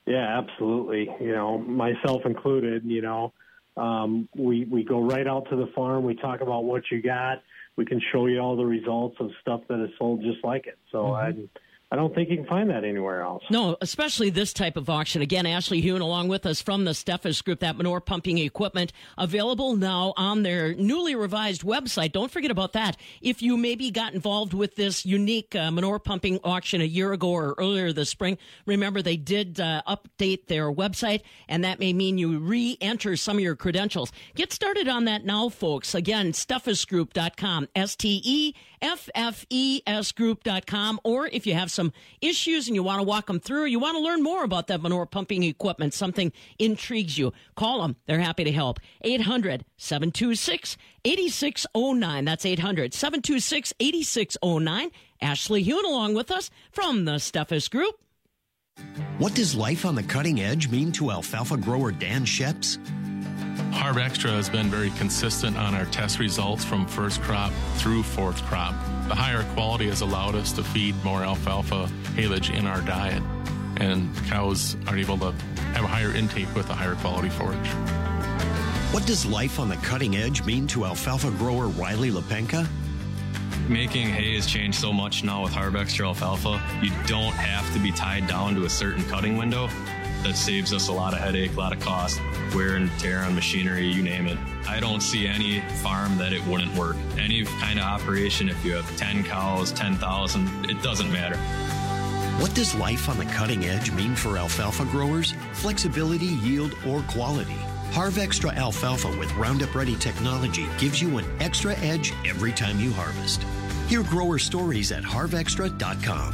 Yeah, absolutely. You know, myself included, you know, um, we, we go right out to the farm. We talk about what you got. We can show you all the results of stuff that is sold just like it. So mm-hmm. I I don't think you can find that anywhere else. No, especially this type of auction. Again, Ashley Hune along with us from the Steffes Group, that manure pumping equipment available now on their newly revised website. Don't forget about that. If you maybe got involved with this unique uh, manure pumping auction a year ago or earlier this spring, remember they did uh, update their website, and that may mean you re-enter some of your credentials. Get started on that now, folks. Again, steffes group dot com, S T E F F E S group dot com, or if you have some issues and you want to walk them through, you want to learn more about that manure pumping equipment, something intrigues you, call them. They're happy to help. eight hundred, seven two six, eight six zero nine. That's eight hundred, seven two six, eight six zero nine. Ashley Hune along with us from the Steffes Group. What does life on the cutting edge mean to alfalfa grower Dan Sheps? Harv Extra has been very consistent on our test results from first crop through fourth crop. The higher quality has allowed us to feed more alfalfa haylage in our diet, and cows are able to have a higher intake with a higher quality forage. What does life on the cutting edge mean to alfalfa grower Riley Lepenka? Making hay has changed so much now with Harv Extra alfalfa. You don't have to be tied down to a certain cutting window. That saves us a lot of headache, a lot of cost, wear and tear on machinery, you name it. I don't see any farm that it wouldn't work. Any kind of operation, if you have ten cows, ten thousand, it doesn't matter. What does life on the cutting edge mean for alfalfa growers? Flexibility, yield, or quality? Harv Extra alfalfa with Roundup Ready technology gives you an extra edge every time you harvest. Hear grower stories at harv extra dot com.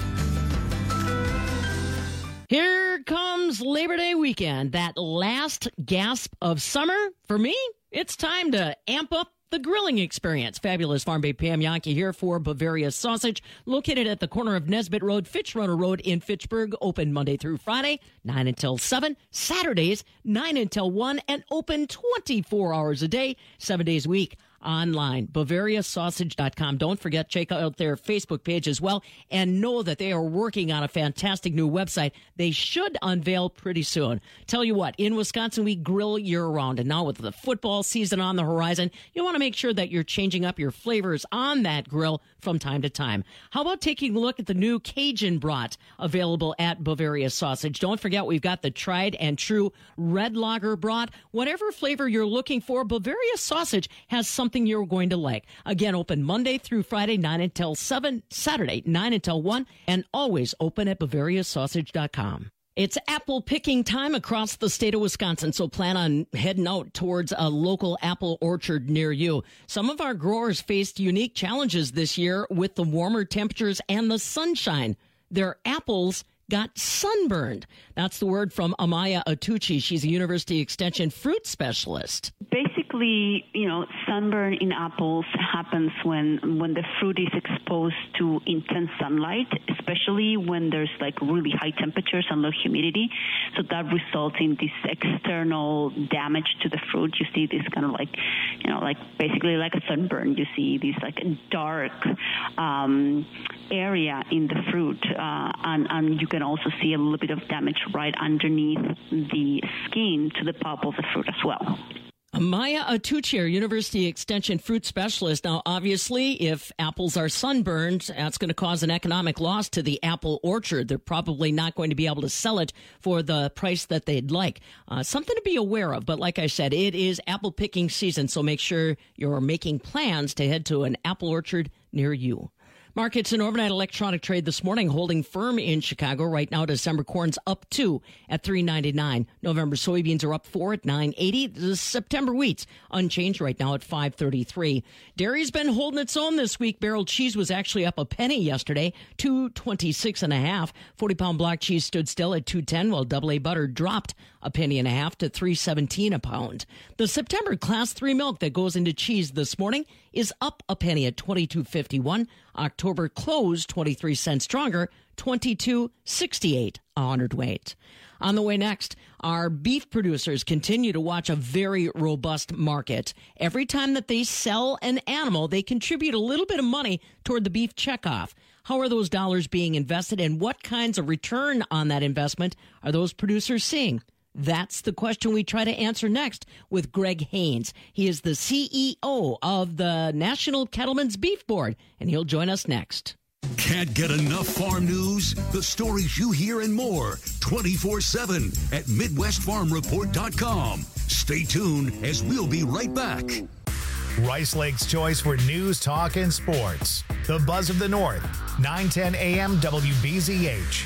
Here comes Labor Day weekend, that last gasp of summer. For me, it's time to amp up the grilling experience. Fabulous Farm Babe Pam Jahnke here for Bavaria Sausage, located at the corner of Nesbitt Road, Fitchrunner Road in Fitchburg, open Monday through Friday, nine until seven, Saturdays, nine until one, and open twenty-four hours a day, seven days a week. Online, Bavaria Sausage dot com. Don't forget, check out their Facebook page as well, and know that they are working on a fantastic new website they should unveil pretty soon. Tell you what, in Wisconsin, we grill year-round, and now with the football season on the horizon, you want to make sure that you're changing up your flavors on that grill from time to time. How about taking a look at the new Cajun brat available at Bavaria Sausage? Don't forget, we've got the tried and true red lager brat. Whatever flavor you're looking for, Bavaria Sausage has something you're going to like. Again, open Monday through Friday, nine until seven, Saturday, nine until one, and always open at Bavaria Sausage dot com. It's apple picking time across the state of Wisconsin, so plan on heading out towards a local apple orchard near you. Some of our growers faced unique challenges this year with the warmer temperatures and the sunshine. Their apples got sunburned. That's the word from Amaya Atucci. She's a University Extension fruit specialist. Basically, you know, sunburn in apples happens when when the fruit is exposed to intense sunlight, especially when there's like really high temperatures and low humidity. So that results in this external damage to the fruit. You see this kind of like, you know, like basically like a sunburn. You see this like dark um, area in the fruit, uh, and, and you can also see a little bit of damage right underneath the skin to the pulp of the fruit as well. Maya Atucci, our University Extension fruit specialist. Now, obviously, if apples are sunburned, that's going to cause an economic loss to the apple orchard. They're probably not going to be able to sell it for the price that they'd like. Uh, something to be aware of. But like I said, it is apple picking season, so make sure you're making plans to head to an apple orchard near you. Markets and overnight electronic trade this morning holding firm in Chicago. Right now, December corn's up two at three ninety-nine. November soybeans are up four at nine eighty. The September wheat's unchanged right now at five thirty-three. Dairy's been holding its own this week. Barrel cheese was actually up a penny yesterday, two twenty-six and a half. forty pound block cheese stood still at two ten, while double A butter dropped a penny and a half to three seventeen a pound. The September class three milk that goes into cheese this morning is up a penny at twenty-two fifty-one. October closed twenty-three cents stronger, twenty-two sixty-eight a hundredweight. On the way next, our beef producers continue to watch a very robust market. Every time that they sell an animal, they contribute a little bit of money toward the beef checkoff. How are those dollars being invested, and what kinds of return on that investment are those producers seeing? That's the question we try to answer next with Greg Haynes. He is the C E O of the National Cattlemen's Beef Board, and he'll join us next. Can't get enough farm news? The stories you hear and more twenty-four seven at Midwest Farm Report dot com. Stay tuned as we'll be right back. Rice Lake's choice for news, talk, and sports. The Buzz of the North, nine ten A M W B Z H.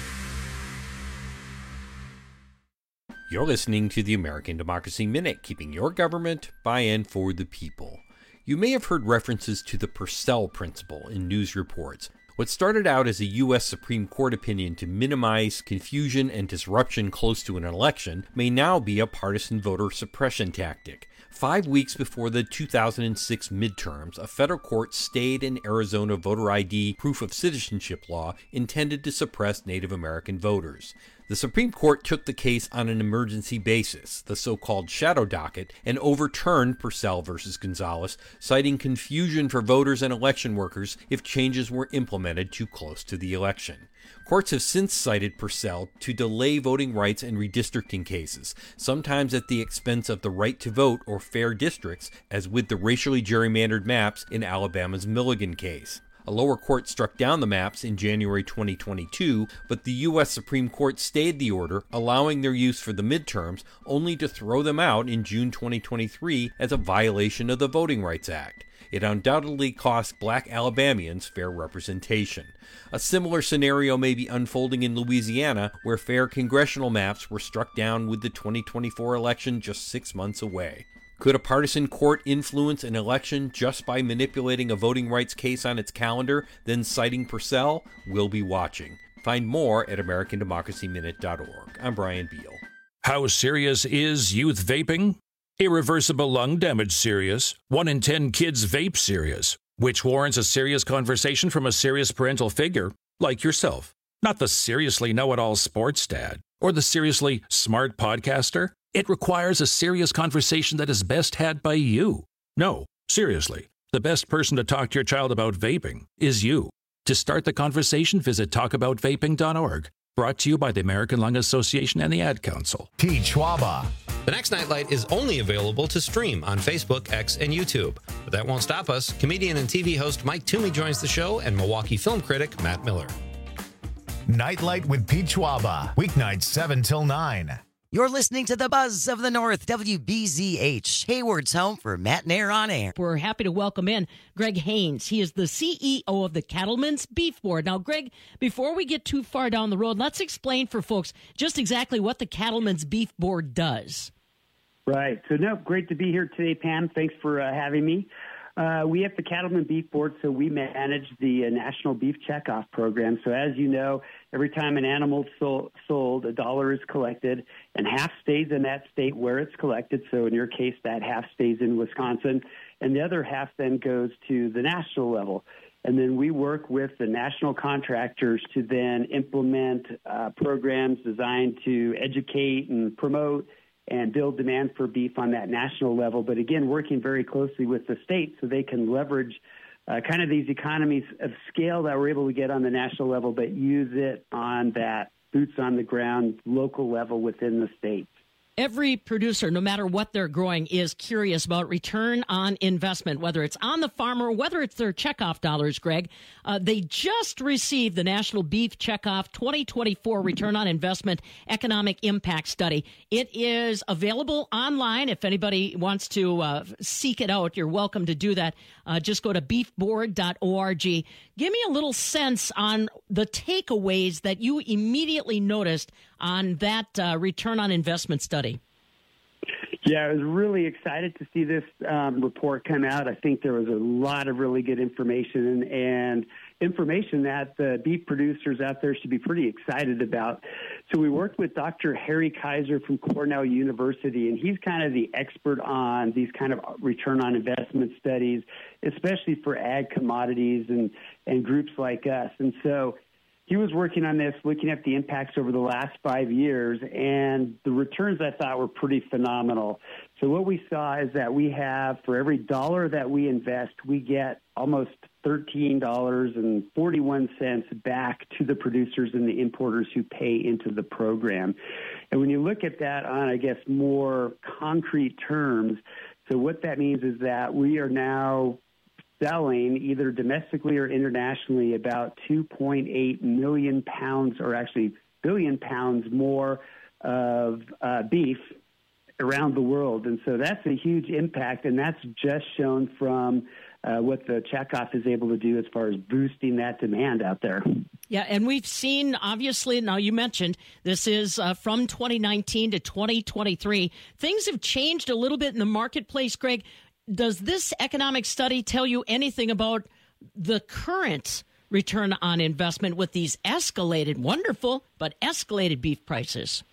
You're listening to the American Democracy Minute, keeping your government by and for the people. You may have heard references to the Purcell Principle in news reports. What started out as a U S Supreme Court opinion to minimize confusion and disruption close to an election may now be a partisan voter suppression tactic. Five weeks before the two thousand six midterms, a federal court stayed an Arizona voter I D proof of citizenship law intended to suppress Native American voters. The Supreme Court took the case on an emergency basis, the so-called shadow docket, and overturned Purcell versus Gonzalez, citing confusion for voters and election workers if changes were implemented too close to the election. Courts have since cited Purcell to delay voting rights and redistricting cases, sometimes at the expense of the right to vote or fair districts, as with the racially gerrymandered maps in Alabama's Milligan case. A lower court struck down the maps in January twenty twenty-two, but the U S Supreme Court stayed the order, allowing their use for the midterms, only to throw them out in June twenty twenty-three as a violation of the Voting Rights Act. It undoubtedly cost black Alabamians fair representation. A similar scenario may be unfolding in Louisiana, where fair congressional maps were struck down with the twenty twenty-four election just six months away. Could a partisan court influence an election just by manipulating a voting rights case on its calendar, then citing Purcell? We'll be watching. Find more at American Democracy Minute dot org. I'm Brian Beal. How serious is youth vaping? Irreversible lung damage serious. One in ten kids vape serious, which warrants a serious conversation from a serious parental figure like yourself. Not the seriously know-it-all sports dad or the seriously smart podcaster. It requires a serious conversation that is best had by you. No, seriously, the best person to talk to your child about vaping is you. To start the conversation, visit talk about vaping dot org. Brought to you by the American Lung Association and the Ad Council. Pete Schwaba. The next Nightlight is only available to stream on Facebook, X, and YouTube. But that won't stop us. Comedian and T V host Mike Toomey joins the show, and Milwaukee film critic Matt Miller. Nightlight with Pete Schwaba. Weeknights seven till nine. You're listening to the Buzz of the North, W B Z H, Hayward's home for Matt Nair on Air. We're happy to welcome in Greg Haynes. He is the C E O of the Cattlemen's Beef Board. Now, Greg, before we get too far down the road, let's explain for folks just exactly what the Cattlemen's Beef Board does. Right. So, no, great to be here today, Pam. Thanks for uh, having me. Uh, we have the Cattlemen Beef Board, so we manage the uh, National Beef Checkoff Program. So as you know, every time an animal sold, sold, a dollar is collected, and half stays in that state where it's collected. So in your case, that half stays in Wisconsin, and the other half then goes to the national level. And then we work with the national contractors to then implement uh, programs designed to educate and promote and build demand for beef on that national level. But again, working very closely with the state so they can leverage uh, kind of these economies of scale that we're able to get on the national level, but use it on that boots on the ground local level within the state. Every producer, no matter what they're growing, is curious about return on investment, whether it's on the farmer, whether it's their checkoff dollars, Greg. Uh, they just received the National Beef Checkoff twenty twenty-four Return on Investment Economic Impact Study. It is available online. If anybody wants to uh, seek it out, you're welcome to do that. Uh, just go to beef board dot org. Give me a little sense on the takeaways that you immediately noticed on that uh, return on investment study. Yeah, I was really excited to see this um, report come out. I think there was a lot of really good information and information that the beef producers out there should be pretty excited about. So we worked with Doctor Harry Kaiser from Cornell University, and he's kind of the expert on these kind of return on investment studies, especially for ag commodities and, and groups like us. And so he was working on this, looking at the impacts over the last five years, and the returns I thought were pretty phenomenal. So what we saw is that we have, for every dollar that we invest, we get almost thirteen dollars and forty-one cents back to the producers and the importers who pay into the program. And when you look at that on, I guess, more concrete terms, so what that means is that we are now selling either domestically or internationally about two point eight million pounds, or actually billion pounds more of uh, beef around the world. And so that's a huge impact, and that's just shown from uh, what the checkoff is able to do as far as boosting that demand out there. Yeah, and we've seen, obviously, now you mentioned, this is uh, from twenty nineteen to twenty twenty-three. Things have changed a little bit in the marketplace, Greg. Does this economic study tell you anything about the current return on investment with these escalated, wonderful, but escalated beef prices?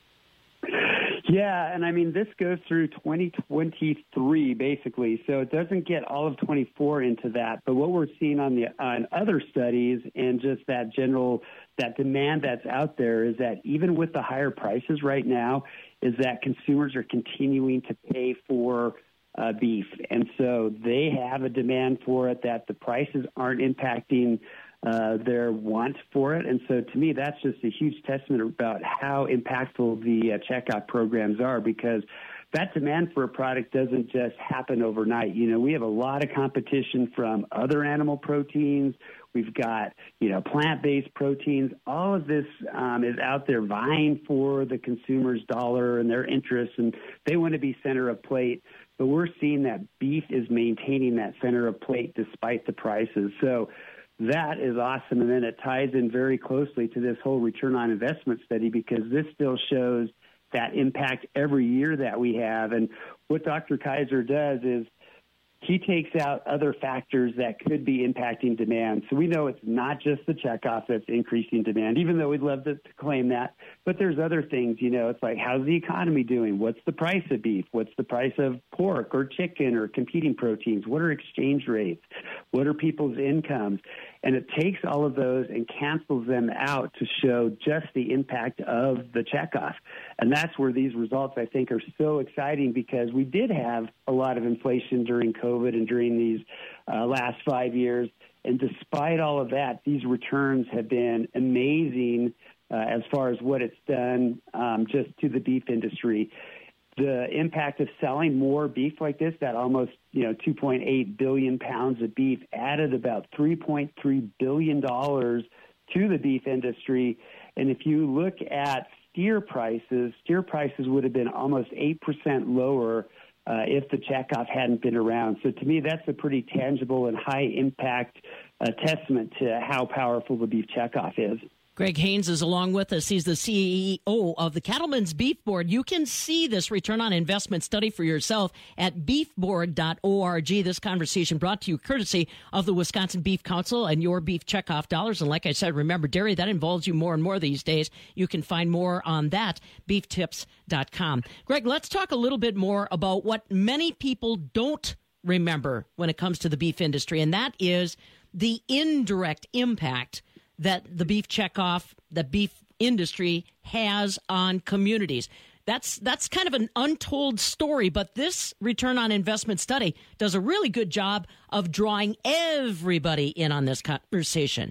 Yeah, and I mean, this goes through twenty twenty-three, basically, so it doesn't get all of twenty-four into that. But what we're seeing on the on other studies and just that general, that demand that's out there is that even with the higher prices right now, is that consumers are continuing to pay for uh, beef. And so they have a demand for it, that the prices aren't impacting uh, their want for it. And so to me, that's just a huge testament about how impactful the uh, checkoff programs are, because that demand for a product doesn't just happen overnight. You know, we have a lot of competition from other animal proteins. We've got, you know, plant-based proteins. All of this um, is out there vying for the consumer's dollar and their interests, and they want to be center of plate. But we're seeing that beef is maintaining that center of plate despite the prices. So that is awesome. And then it ties in very closely to this whole return on investment study, because this still shows that impact every year that we have. And what Doctor Kaiser does is he takes out other factors that could be impacting demand. So we know it's not just the checkoff that's increasing demand, even though we'd love to, to claim that. But there's other things, you know, it's like, how's the economy doing? What's the price of beef? What's the price of pork or chicken or competing proteins? What are exchange rates? What are people's incomes? And it takes all of those and cancels them out to show just the impact of the checkoff. And that's where these results, I think, are so exciting, because we did have a lot of inflation during COVID and during these uh, last five years. And despite all of that, these returns have been amazing uh, as far as what it's done um, just to the beef industry. The impact of selling more beef like this, that almost, you know, two point eight billion pounds of beef, added about three point three billion dollars to the beef industry. And if you look at steer prices, steer prices would have been almost eight percent lower uh, if the checkoff hadn't been around. So to me, that's a pretty tangible and high impact uh, testament to how powerful the beef checkoff is. Greg Haynes is along with us. He's the C E O of the Cattlemen's Beef Board. You can see this return on investment study for yourself at beef board dot org. This conversation brought to you courtesy of the Wisconsin Beef Council and your beef checkoff dollars. And like I said, remember, dairy, that involves you more and more these days. You can find more on that, beef tips dot com. Greg, let's talk a little bit more about what many people don't remember when it comes to the beef industry, and that is the indirect impact that the beef checkoff, the beef industry has on communities. That's that's kind of an untold story, but this return on investment study does a really good job of drawing everybody in on this conversation.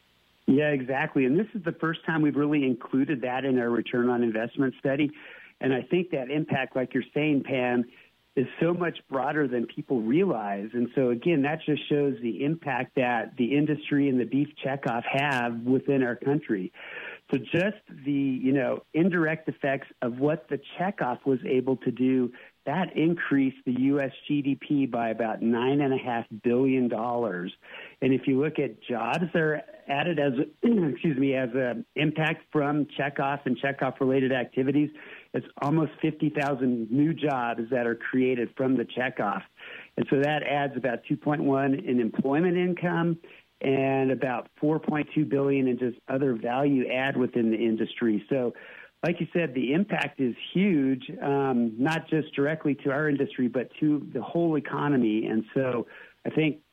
Yeah, exactly. And this is the first time we've really included that in our return on investment study. And I think that impact, like you're saying, Pam, is so much broader than people realize. And so, again, that just shows the impact that the industry and the beef checkoff have within our country. So just the, you know, indirect effects of what the checkoff was able to do, that increased the U S G D P by about nine and a half billion dollars. And if you look at jobs that are added as, excuse me, as an impact from checkoff and checkoff related activities, it's almost fifty thousand new jobs that are created from the checkoff. And so that adds about two point one in employment income and about four point two billion dollars in just other value add within the industry. So like you said, the impact is huge, um, not just directly to our industry, but to the whole economy. And so I think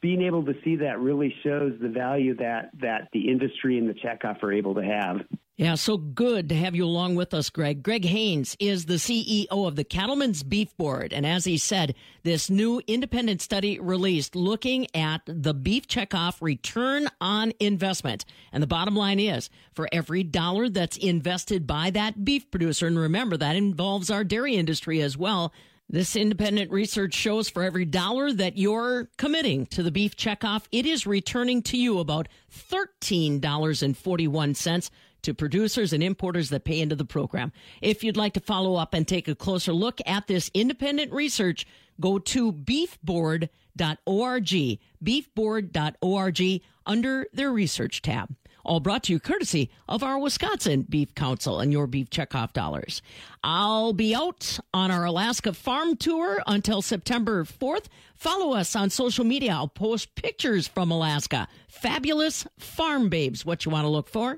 being able to see that really shows the value that, that the industry and the checkoff are able to have. Yeah, so good to have you along with us, Greg. Greg Haynes is the C E O of the Cattlemen's Beef Board. And as he said, this new independent study released looking at the beef checkoff return on investment. And the bottom line is, for every dollar that's invested by that beef producer, and remember, that involves our dairy industry as well, this independent research shows for every dollar that you're committing to the beef checkoff, it is returning to you about thirteen dollars and forty-one cents to producers and importers that pay into the program. If you'd like to follow up and take a closer look at this independent research, go to beef board dot org, beef board dot org, under their research tab. All brought to you courtesy of our Wisconsin Beef Council and your beef checkoff dollars. I'll be out on our Alaska farm tour until September fourth. Follow us on social media. I'll post pictures from Alaska. Fabulous farm babes, what you want to look for.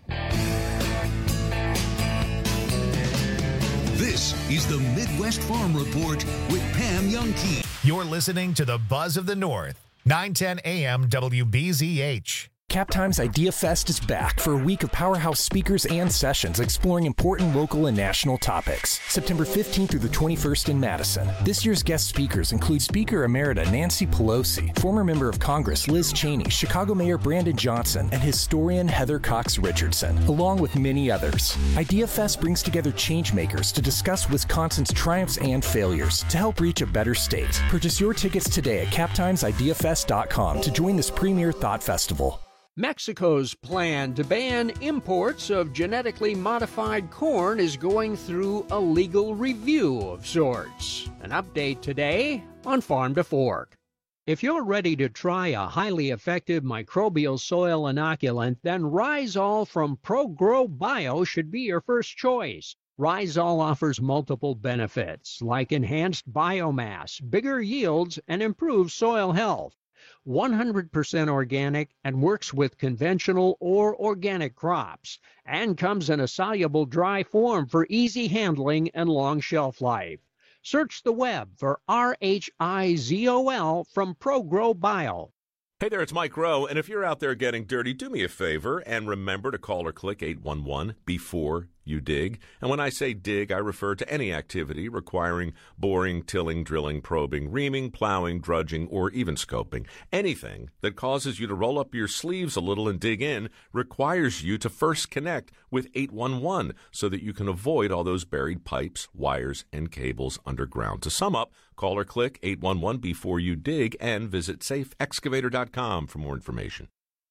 This is the Midwest Farm Report with Pam Youngkey. You're listening to the Buzz of the North, nine ten A M W B Z H. CapTime's Idea Fest is back for a week of powerhouse speakers and sessions exploring important local and national topics. September fifteenth through the twenty-first in Madison. This year's guest speakers include Speaker Emerita Nancy Pelosi, former member of Congress Liz Cheney, Chicago Mayor Brandon Johnson, and historian Heather Cox Richardson, along with many others. Idea Fest brings together changemakers to discuss Wisconsin's triumphs and failures to help reach a better state. Purchase your tickets today at cap times idea fest dot com to join this premier thought festival. Mexico's plan to ban imports of genetically modified corn is going through a legal review of sorts. An update today on Farm to Fork. If you're ready to try a highly effective microbial soil inoculant, then Rhizol from ProGrow Bio should be your first choice. Rhizol offers multiple benefits, like enhanced biomass, bigger yields, and improved soil health. one hundred percent organic and works with conventional or organic crops, and comes in a soluble dry form for easy handling and long shelf life. Search the web for R H I Z O L from ProGrow Bio. Hey there, it's Mike Rowe, and if you're out there getting dirty, do me a favor and remember to call or click eight one one before you dig. And when I say dig, I refer to any activity requiring boring, tilling, drilling, probing, reaming, plowing, drudging, or even scoping. Anything that causes you to roll up your sleeves a little and dig in requires you to first connect with eight one one so that you can avoid all those buried pipes, wires, and cables underground. To sum up, call or click eight one one before you dig and visit safe excavator dot com for more information.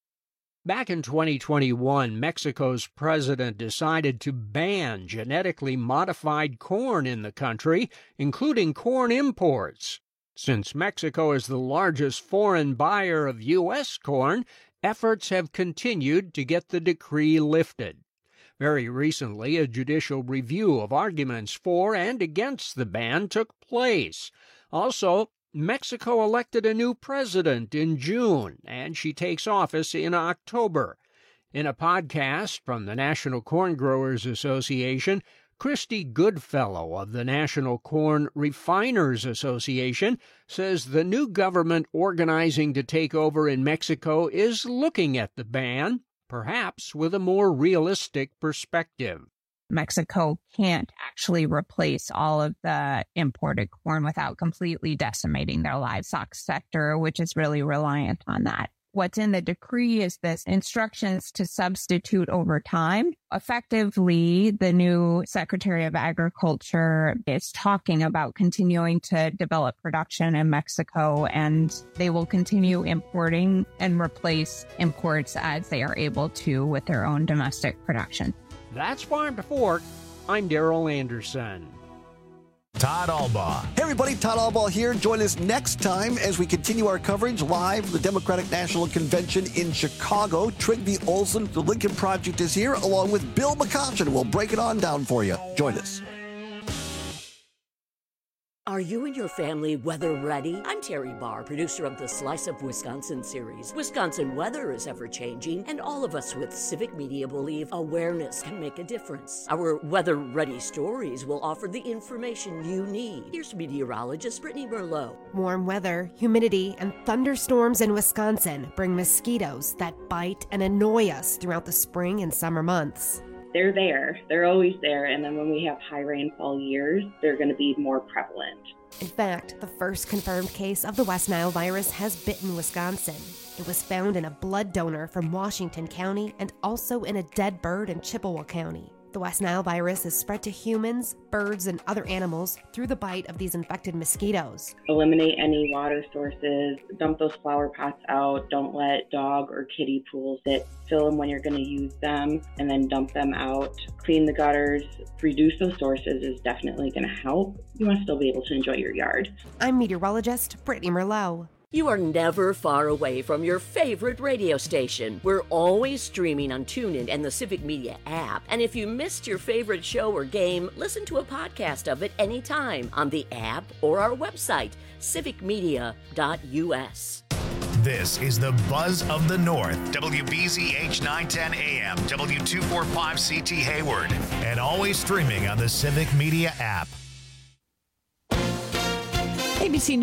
Back in twenty twenty-one, Mexico's president decided to ban genetically modified corn in the country, including corn imports. Since Mexico is the largest foreign buyer of U S corn, efforts have continued to get the decree lifted. Very recently, a judicial review of arguments for and against the ban took place. Also, Mexico elected a new president in June, and she takes office in October. In a podcast from the National Corn Growers Association, Christy Goodfellow of the National Corn Refiners Association says the new government organizing to take over in Mexico is looking at the ban, perhaps with a more realistic perspective. Mexico can't actually replace all of the imported corn without completely decimating their livestock sector, which is really reliant on that. What's in the decree is this instructions to substitute over time. Effectively, the new Secretary of Agriculture is talking about continuing to develop production in Mexico, and they will continue importing and replace imports as they are able to with their own domestic production. That's Farm to Fork. I'm Daryl Anderson. Todd Albaugh. Hey everybody, Todd Albaugh here. Join us next time as we continue our coverage live from the Democratic National Convention in Chicago. Trygve Olsen, the Lincoln Project, is here along with Bill McCoshen. We'll break it on down for you. Join us. Are you and your family weather ready? I'm Terry Barr, producer of the Slice of Wisconsin series. Wisconsin weather is ever changing, and all of us with Civic Media believe awareness can make a difference. Our weather ready stories will offer the information you need. Here's meteorologist Brittany Merlot. Warm weather, humidity, and thunderstorms in Wisconsin bring mosquitoes that bite and annoy us throughout the spring and summer months. They're there. They're always there. And then when we have high rainfall years, they're going to be more prevalent. In fact, the first confirmed case of the West Nile virus has bitten Wisconsin. It was found in a blood donor from Washington County and also in a dead bird in Chippewa County. The West Nile virus is spread to humans, birds, and other animals through the bite of these infected mosquitoes. Eliminate any water sources, dump those flower pots out, don't let dog or kiddie pools sit. Fill them when you're going to use them, and then dump them out. Clean the gutters, reduce those sources is definitely going to help. You want to still be able to enjoy your yard. I'm meteorologist Brittany Merlot. You are never far away from your favorite radio station. We're always streaming on TuneIn and the Civic Media app. And if you missed your favorite show or game, listen to a podcast of it anytime on the app or our website, civic media dot u s. This is the Buzz of the North, W B Z H nine ten A M, W two forty-five C T Hayward, and always streaming on the Civic Media app. A B C